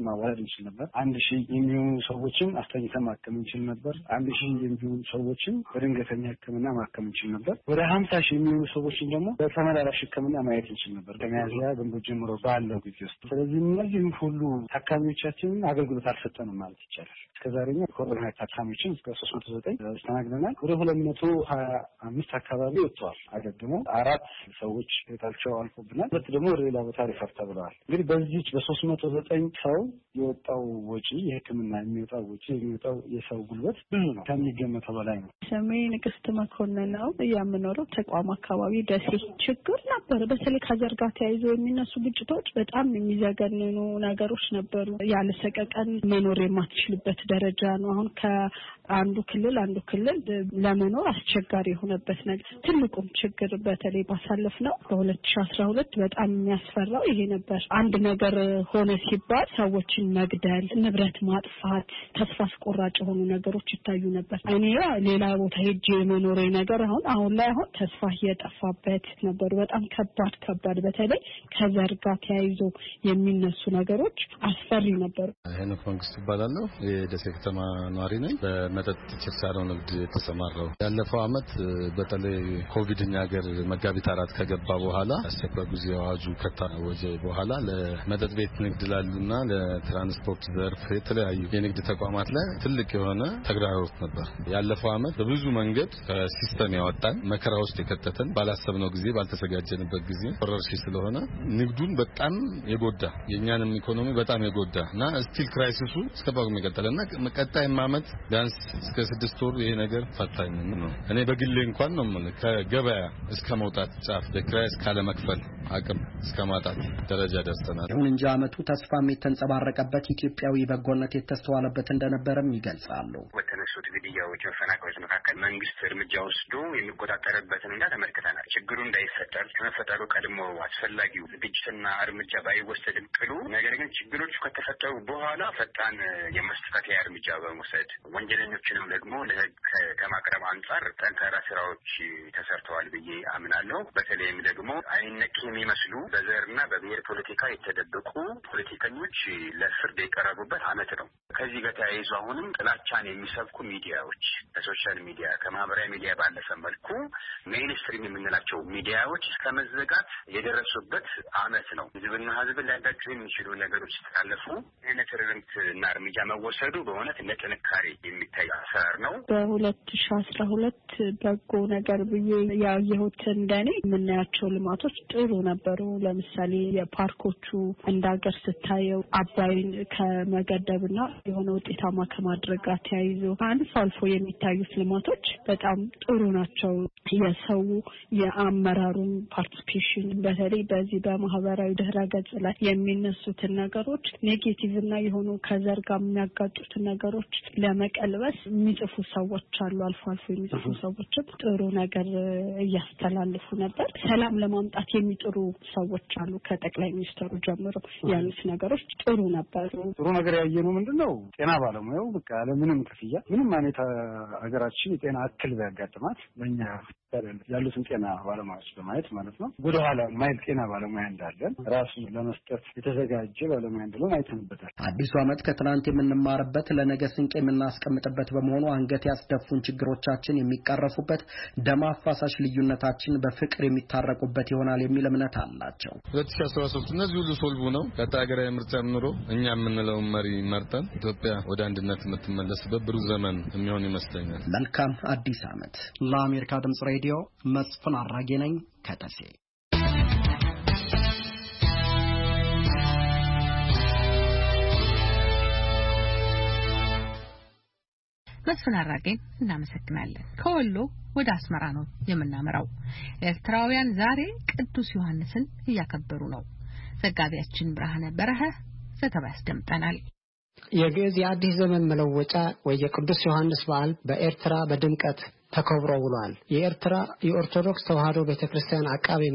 እንችል ነበር። አንድ ሺህ የሚሆኑ ሰዎችን አስተኝተን ማከም እንችል ነበር። አንድ ሺህ የሚሆኑ ሰዎችን በድንገተኛ ሕክምና ማከም እንችል ነበር። ወደ ሀምሳ ሺህ የሚሆኑ ሰዎችን ደግሞ በተመላላሽ ሕክምና ማየት እንችል ነበር ከሚያዝያ ግንቦት ጀምሮ ባለው ጊዜ ውስጥ። ስለዚህ እነዚህም ሁሉ ታካሚዎቻችንን አገልግሎት አልሰጠንም ማለት ይቻላል። እስከዛሬኛ ኮሮና ታካሚዎችን እስከ ሶስት መቶ ዘጠኝ አስተናግደናል። ወደ ሁለት መቶ ሀያ አምስት አካባቢ ወጥተዋል አገግመው። አራት ሰዎች ህይወታቸው አልፎብናል። ሁለት ደግሞ ወደ ሌላ ቦታ ሪፈር ተብለዋል። እንግዲህ በዚህ በሶስት መቶ ዘጠኝ ሰው የወጣው ወጪ የህክምና የሚወጣው ወጪ የሚወጣው የሰው ጉልበት ብዙ ነው፣ ከሚገመተው በላይ ነው። ስሜ ንግስት መኮንን ነው። የምኖረው ተቋም አካባቢ ደሴ። ችግር ነበር። በተለይ ከዘር ጋር ተያይዞ የሚነሱ ግጭቶች በጣም የሚዘገንኑ ነገሮች ነበሩ። ያለ ሰቀቀን መኖር የማትችልበት ደረጃ ነው። አሁን ከአንዱ ክልል አንዱ ክልል ለመኖር አስቸጋሪ የሆነበት ነገር ትልቁም ችግር በተለይ ባሳለፍ ነው በሁለት ሺህ አስራ ሁለት በጣም የሚያስፈራው ይሄ ነበር። አንድ ነገር ሆነ ሲባል ሰዎችን መግደል፣ ንብረት ማጥፋት፣ ተስፋ አስቆራጭ የሆኑ ነገሮች ይታዩ ነበር። እኔ ሌላ ቦታ ሄጄ የመኖሬ ነገር አሁን አሁን ላይ አሁን ተስፋ እየጠፋበት ነበር። በጣም ከባድ ከባድ በተለይ ከዘር ጋር ተያይዞ የሚነሱ ነገሮች አስፈሪ ነበሩ። ሄኖክ መንግስት ይባላል። የደሴ ከተማ ነዋሪ ነኝ። በመጠጥ ችርቻሮ ንግድ የተሰማራው ያለፈው አመት በተለይ ኮቪድኛ ሀገር መጋቢት አራት ከገባ በኋላ አስቸኳይ ጊዜ አዋጁ ከታወጀ በኋላ ለመጠጥ ቤት ንግድ ላሉና ለትራንስፖርት ዘርፍ የተለያዩ የንግድ ተቋማት ላይ ትልቅ የሆነ ተግዳሮት ነበር። ያለፈው አመት በብዙ መንገድ ከሲስተም ያወጣን መከራ ውስጥ የከተተን ባላሰብነው ጊዜ ባልተዘጋጀንበት ጊዜ ወረርሽኝ ስለሆነ ንግዱን በጣም የጎዳ የኛንም ኢኮኖሚ በጣም የጎዳና ስቲል ክራይሲሱ እስከባው የሚቀጥልና መቀጣይ አመት ቢያንስ እስከ ስድስት ወር ይሄ ነገር ፈታኝ ነው። እኔ በግሌ እንኳን ነው ማለት ከገበያ እስከ መውጣት ጫፍ ለክራይስ ካለ መክፈል አቅም እስከ ማጣት ደረጃ ደርሰናል። ይሁን እንጂ አመቱ ተስፋም የተንጸባረቀበት ኢትዮጵያዊ በጎነት የተስተዋለበት እንደነበረም ይገልጻሉ። በተነሱት ግድያዎች፣ መፈናቀሎች መካከል መንግስት እርምጃ ወስዶ የሚቆጣጠርበትን ሁኔታ ተመልክተናል። ችግሩ እንዳይፈጠር ከመፈጠሩ ቀድሞ አስፈላጊው ዝግጅትና እርምጃ ባይወሰድም ቅሉ ነገር ግን ችግሮቹ ከተፈጠሩ በኋላ ፈጣን የማስተካከያ እርምጃ በመውሰድ ወንጀለኞችንም ደግሞ ለህግ ከማቅረብ አንጻር ጠንካራ ስራዎች ተሰርተዋል ብዬ አምናለሁ። በተለይም ደግሞ አይነክ የሚመስሉ በዘርና በብሔር ፖለቲካ የተደበቁ ፖለቲከኞች ለፍርድ የቀረቡበት አመት ነው። ከዚህ ጋር ተያይዞ አሁንም ጥላቻን የሚሰብኩ ሚዲያዎች ከሶሻል ሚዲያ ከማህበራዊ ሚዲያ ባለፈ መልኩ ሜይንስትሪም የምንላቸው ሚዲያዎች እስከ መዘጋት የደረሱበት አመት ነው። ህዝብና ህዝብን ሊያጋጩ የሚችሉ ነገሮች ሲታለፉ አይነት ርምት እና እርምጃ መወሰዱ በእውነት ለጥንካሬ የሚታይ አሰራር ነው። በሁለት ሺህ አስራ ሁለት በጎ ነገር ብዬ ያየሁት እንደኔ የምናያቸው ልማቶች ጥሩ ነበሩ። ለምሳሌ የፓርኮቹ እንዳገር ስታየው አባይን ከመገደብና የሆነ ውጤታማ ከማድረግ ጋር ተያይዞ አልፎ አልፎ የሚታዩት ልማቶች በጣም ጥሩ ናቸው። የሰው የአመራሩን ፓርቲሲፔሽን በተለይ በዚህ በማህበራዊ ድህረ ገጽ ላይ የሚነሱትን ነገሮች ኔጌቲቭ እና የሆኑ ከዘር ጋር የሚያጋጩትን ነገሮች ለመቀልበስ የሚጽፉ ሰዎች አሉ። አልፎ አልፎ የሚጽፉ ሰዎችም ጥሩ ነገር እያስተላልፉ ነበር። ሰላም ለማምጣት የሚጥሩ ሰዎች አሉ። ከጠቅላይ ሚኒስትሩ ጀምሮ ያሉት ነገሮች ጥሩ ነበሩ። ጥሩ ነገር ያየነው ምንድነው? ጤና ባለሙያው በቃ ለምንም ክፍያ ምንም አይነት ሀገራችን የጤና እክል ቢያጋጥማት ለኛ ያሉትን ጤና ባለሙያዎች በማየት ማለት ነው ወደ ኋላ ማይል ጤና ባለሙያ እንዳለን ራሱ ለመስጠት የተዘጋጀ ባለሙያ እንደሆነ አይተንበታል። አዲሱ አመት ከትናንት የምንማርበት ለነገ ስንቅ የምናስቀምጥበት በመሆኑ አንገት ያስደፉን ችግሮቻችን የሚቀረፉበት፣ ደም አፋሳሽ ልዩነታችን በፍቅር የሚታረቁበት ይሆናል የሚል እምነት አላቸው። ሁለት ሺህ አስራ ሶስት እነዚህ ሁሉ ሶልቡ ነው። ከታገራዊ ምርጫ ኑሮ እኛ የምንለው መሪ መርጠን ኢትዮጵያ ወደ አንድነት የምትመለስበት ብሩህ ዘመን የሚሆን ይመስለኛል። መልካም አዲስ አመት። ለአሜሪካ ድምጽ ሬዲዮ መስፍን አራጌ ነኝ ከደሴ። መስፍን አራጌን እናመሰግናለን። ከወሎ ወደ አስመራ ነው የምናመራው። ኤርትራውያን ዛሬ ቅዱስ ዮሐንስን እያከበሩ ነው። ዘጋቢያችን ብርሃነ በረሀ ዘገባ ያስደምጠናል። የግዕዝ የአዲስ ዘመን መለወጫ ወይ የቅዱስ ዮሐንስ በዓል በኤርትራ በድምቀት ተከብሮ ውሏል። የኤርትራ የኦርቶዶክስ ተዋሕዶ ቤተክርስቲያን አቃቤ መንበር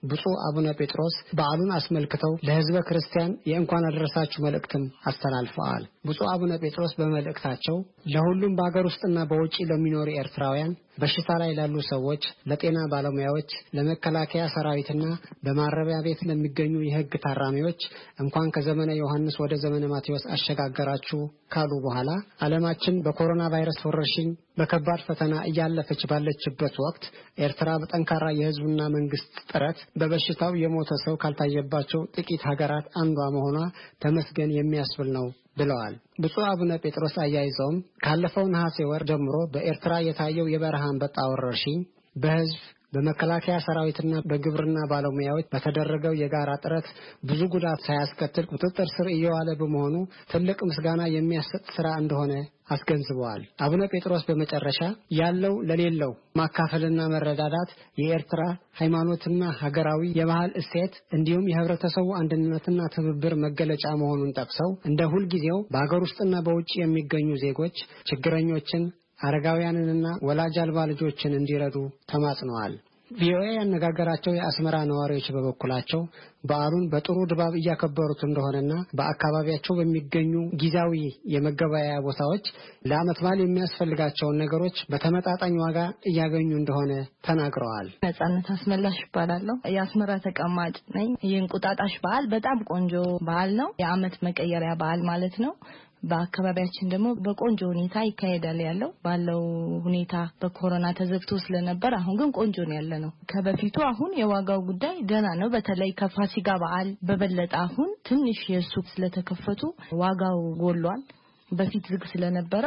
ብፁዕ አቡነ ጴጥሮስ በዓሉን አስመልክተው ለሕዝበ ክርስቲያን የእንኳን አደረሳችሁ መልእክትም አስተላልፈዋል። ብፁዕ አቡነ ጴጥሮስ በመልእክታቸው ለሁሉም በአገር ውስጥና በውጪ ለሚኖሩ ኤርትራውያን፣ በሽታ ላይ ላሉ ሰዎች፣ ለጤና ባለሙያዎች፣ ለመከላከያ ሰራዊትና በማረቢያ ቤት ለሚገኙ የሕግ ታራሚዎች እንኳን ከዘመነ ዮሐንስ ወደ ዘመነ ማቴዎስ አሸጋገራችሁ ካሉ በኋላ ዓለማችን በኮሮና ቫይረስ ወረርሽኝ በከባድ ፈተና እያለፈች ባለችበት ወቅት ኤርትራ በጠንካራ የሕዝብና መንግስት ጥረት በበሽታው የሞተ ሰው ካልታየባቸው ጥቂት ሀገራት አንዷ መሆኗ ተመስገን የሚያስብል ነው ብለዋል። ብፁዕ አቡነ ጴጥሮስ አያይዘውም ካለፈው ነሐሴ ወር ጀምሮ በኤርትራ የታየው የበረሃ አንበጣ ወረርሽኝ በሕዝብ በመከላከያ ሰራዊትና በግብርና ባለሙያዎች በተደረገው የጋራ ጥረት ብዙ ጉዳት ሳያስከትል ቁጥጥር ስር እየዋለ በመሆኑ ትልቅ ምስጋና የሚያሰጥ ስራ እንደሆነ አስገንዝበዋል። አቡነ ጴጥሮስ በመጨረሻ ያለው ለሌለው ማካፈልና መረዳዳት የኤርትራ ሃይማኖትና ሀገራዊ የባህል እሴት እንዲሁም የህብረተሰቡ አንድነትና ትብብር መገለጫ መሆኑን ጠቅሰው እንደ ሁልጊዜው በአገር ውስጥና በውጭ የሚገኙ ዜጎች ችግረኞችን አረጋውያንንና ወላጅ አልባ ልጆችን እንዲረዱ ተማጽነዋል። ቪኦኤ ያነጋገራቸው የአስመራ ነዋሪዎች በበኩላቸው በዓሉን በጥሩ ድባብ እያከበሩት እንደሆነና በአካባቢያቸው በሚገኙ ጊዜያዊ የመገበያያ ቦታዎች ለዓመት በዓል የሚያስፈልጋቸውን ነገሮች በተመጣጣኝ ዋጋ እያገኙ እንደሆነ ተናግረዋል። ነጻነት አስመላሽ ይባላለሁ። የአስመራ ተቀማጭ ነኝ። የእንቁጣጣሽ በዓል በጣም ቆንጆ በዓል ነው። የዓመት መቀየሪያ በዓል ማለት ነው። በአካባቢያችን ደግሞ በቆንጆ ሁኔታ ይካሄዳል ያለው ባለው ሁኔታ በኮሮና ተዘግቶ ስለነበር አሁን ግን ቆንጆ ነው ያለነው። ከበፊቱ አሁን የዋጋው ጉዳይ ደህና ነው። በተለይ ከፋሲካ በዓል በበለጠ አሁን ትንሽ የሱቅ ስለተከፈቱ ዋጋው ጎሏል። በፊት ዝግ ስለነበረ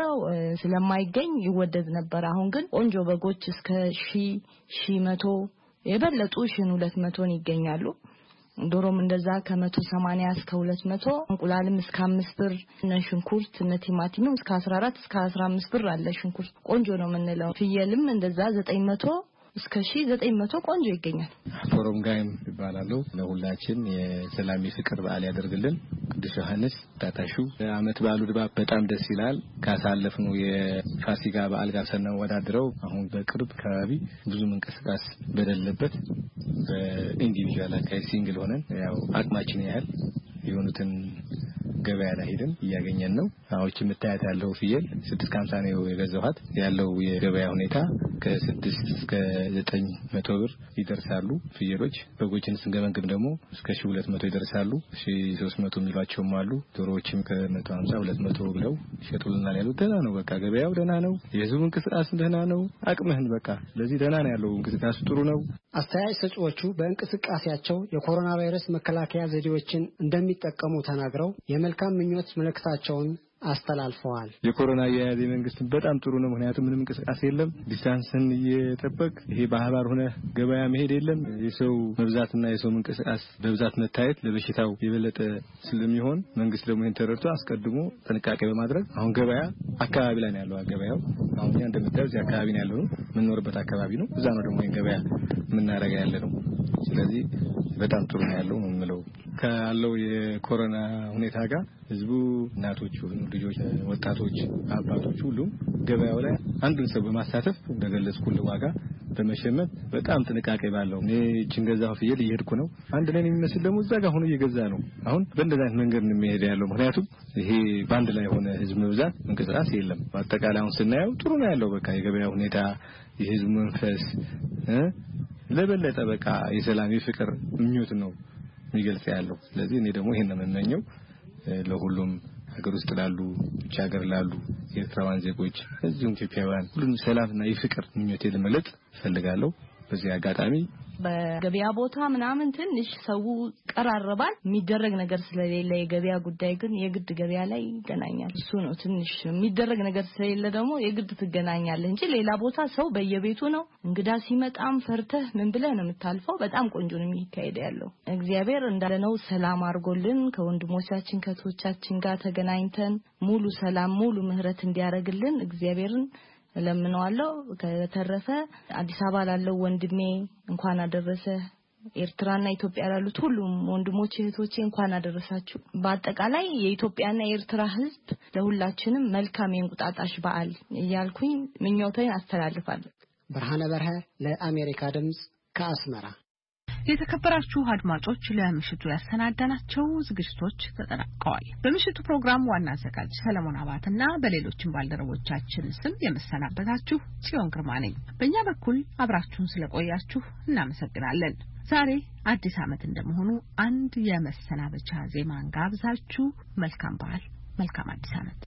ስለማይገኝ ይወደድ ነበር። አሁን ግን ቆንጆ በጎች እስከ ሺህ ሺህ መቶ የበለጡ ሺህ ሁለት መቶ ይገኛሉ። ዶሮም እንደዛ ከመቶ ሰማንያ እስከ ሁለት መቶ እንቁላልም እስከ አምስት ብር ነሽንኩርት ነቲማቲም እስከ አስራ አራት እስከ አስራ አምስት ብር አለ። ሽንኩርት ቆንጆ ነው የምንለው። ፍየልም እንደዛ ዘጠኝ መቶ እስከ ሺህ ዘጠኝ መቶ ቆንጆ ይገኛል። ፎረም ጋይም ይባላል። ለሁላችን የሰላም ፍቅር በዓል ያደርግልን። ቅዱስ ዮሐንስ ታታሹ አመት በዓሉ ድባብ በጣም ደስ ይላል። ካሳለፍነው የፋሲካ በዓል ጋር ሰናወዳድረው አሁን በቅርብ አካባቢ ብዙ እንቅስቃሴ በደለበት በኢንዲቪጁዋል አካይ ሲንግል ሆነን ያው አቅማችን ያህል የሆኑትን ገበያ ላይ ሄደን እያገኘን ነው። አሁን የምታያት ያለው ፍየል ስድስት ከሀምሳ ነው የገዛኋት። ያለው የገበያ ሁኔታ ከስድስት እስከ ዘጠኝ መቶ ብር ይደርሳሉ ፍየሎች። በጎችን ስንገመግም ደግሞ እስከ ሺህ ሁለት መቶ ይደርሳሉ። ሺህ ሶስት መቶ የሚሏቸውም አሉ። ዶሮዎችም ከመቶ ሀምሳ ሁለት መቶ ብለው ይሸጡልናል። ያለው ደህና ነው። በቃ ገበያው ደህና ነው። የህዝቡ እንቅስቃሴ ደህና ነው። አቅምህን በቃ ለዚህ ደህና ነው ያለው። እንቅስቃሴ ጥሩ ነው። አስተያየት ሰጪዎቹ በእንቅስቃሴያቸው የኮሮና ቫይረስ መከላከያ ዘዴዎችን እንደሚጠቀሙ ተናግረው የመልካም ምኞት መልእክታቸውን አስተላልፈዋል። የኮሮና የያዘ መንግስት በጣም ጥሩ ነው። ምክንያቱም ምንም እንቅስቃሴ የለም። ዲስታንስን እየጠበቅ ይሄ ባህባር ሆነ ገበያ መሄድ የለም። የሰው መብዛትና የሰው እንቅስቃሴ በብዛት መታየት ለበሽታው የበለጠ ስለሚሆን መንግስት ደግሞ ይሄን ተረድቶ አስቀድሞ ጥንቃቄ በማድረግ አሁን ገበያ አካባቢ ላይ ነው ያለው። ገበያው አሁን ያ እንደምታዩት እዚህ አካባቢ ነው ያለው። የምንኖርበት አካባቢ ነው። እዛ ነው ደግሞ ይሄን ገበያ የምናረጋው ያለው። ስለዚህ በጣም ጥሩ ነው ያለው ነው የምለው። ካለው የኮሮና ሁኔታ ጋር ህዝቡ እናቶች፣ ልጆች፣ ወጣቶች፣ አባቶች ሁሉም ገበያው ላይ አንዱን ሰው በማሳተፍ እንደገለጽኩልህ ዋጋ በመሸመት በጣም ጥንቃቄ ባለው እኔ እቺን ገዛው ፍየል እየሄድኩ ነው። አንድ ነን የሚመስል ደግሞ እዛ ጋር ሆኖ እየገዛ ነው። አሁን በእንደዛ አይነት መንገድ ነው የሚሄድ ያለው። ምክንያቱም ይሄ ባንድ ላይ ሆነ ህዝብ መብዛት እንቅስቃሴ የለም። በአጠቃላይ አሁን ስናየው ጥሩ ነው ያለው። በቃ የገበያው ሁኔታ የህዝቡ መንፈስ እ ለበለጠ በቃ የሰላም የፍቅር ምኞት ነው የሚገልጽ ያለው። ስለዚህ እኔ ደግሞ ይሄን ነው የምመኘው ለሁሉም ሀገር ውስጥ ላሉ ብቻ ሀገር ላሉ የኤርትራውያን ዜጎች እዚሁም ኢትዮጵያውያን ሁሉም ሰላምና የፍቅር ምኞቴ ለመግለጽ ፈልጋለሁ። በዚህ አጋጣሚ በገበያ ቦታ ምናምን ትንሽ ሰው ቀራረባል የሚደረግ ነገር ስለሌለ የገበያ ጉዳይ ግን የግድ ገበያ ላይ ይገናኛል። እሱ ነው ትንሽ የሚደረግ ነገር ስለሌለ ደግሞ የግድ ትገናኛለህ እንጂ ሌላ ቦታ ሰው በየቤቱ ነው። እንግዳ ሲመጣም ፈርተህ ምን ብለህ ነው የምታልፈው። በጣም ቆንጆ ነው የሚካሄድ ያለው። እግዚአብሔር እንዳለነው ሰላም አድርጎልን ከወንድሞቻችን ከቶቻችን ጋር ተገናኝተን ሙሉ ሰላም ሙሉ ምህረት እንዲያረግልን እግዚአብሔርን ለምንዋለው። ከተረፈ አዲስ አበባ ላለው ወንድሜ እንኳን አደረሰ። ኤርትራና ኢትዮጵያ ላሉት ሁሉም ወንድሞቼ እህቶቼ እንኳን አደረሳችሁ። በአጠቃላይ የኢትዮጵያና የኤርትራ ህዝብ ለሁላችንም መልካም የእንቁጣጣሽ በዓል እያልኩኝ ምኞቴን አስተላልፋለሁ። ብርሃነ በርሀ ለአሜሪካ ድምጽ ከአስመራ። የተከበራችሁ አድማጮች ለምሽቱ ያሰናዳናቸው ዝግጅቶች ተጠናቀዋል። በምሽቱ ፕሮግራም ዋና አዘጋጅ ሰለሞን አባትና በሌሎችም ባልደረቦቻችን ስም የምሰናበታችሁ ጽዮን ግርማ ነኝ። በእኛ በኩል አብራችሁን ስለቆያችሁ እናመሰግናለን። ዛሬ አዲስ ዓመት እንደመሆኑ አንድ የመሰናበቻ ዜማን ጋብዛችሁ መልካም በዓል፣ መልካም አዲስ ዓመት።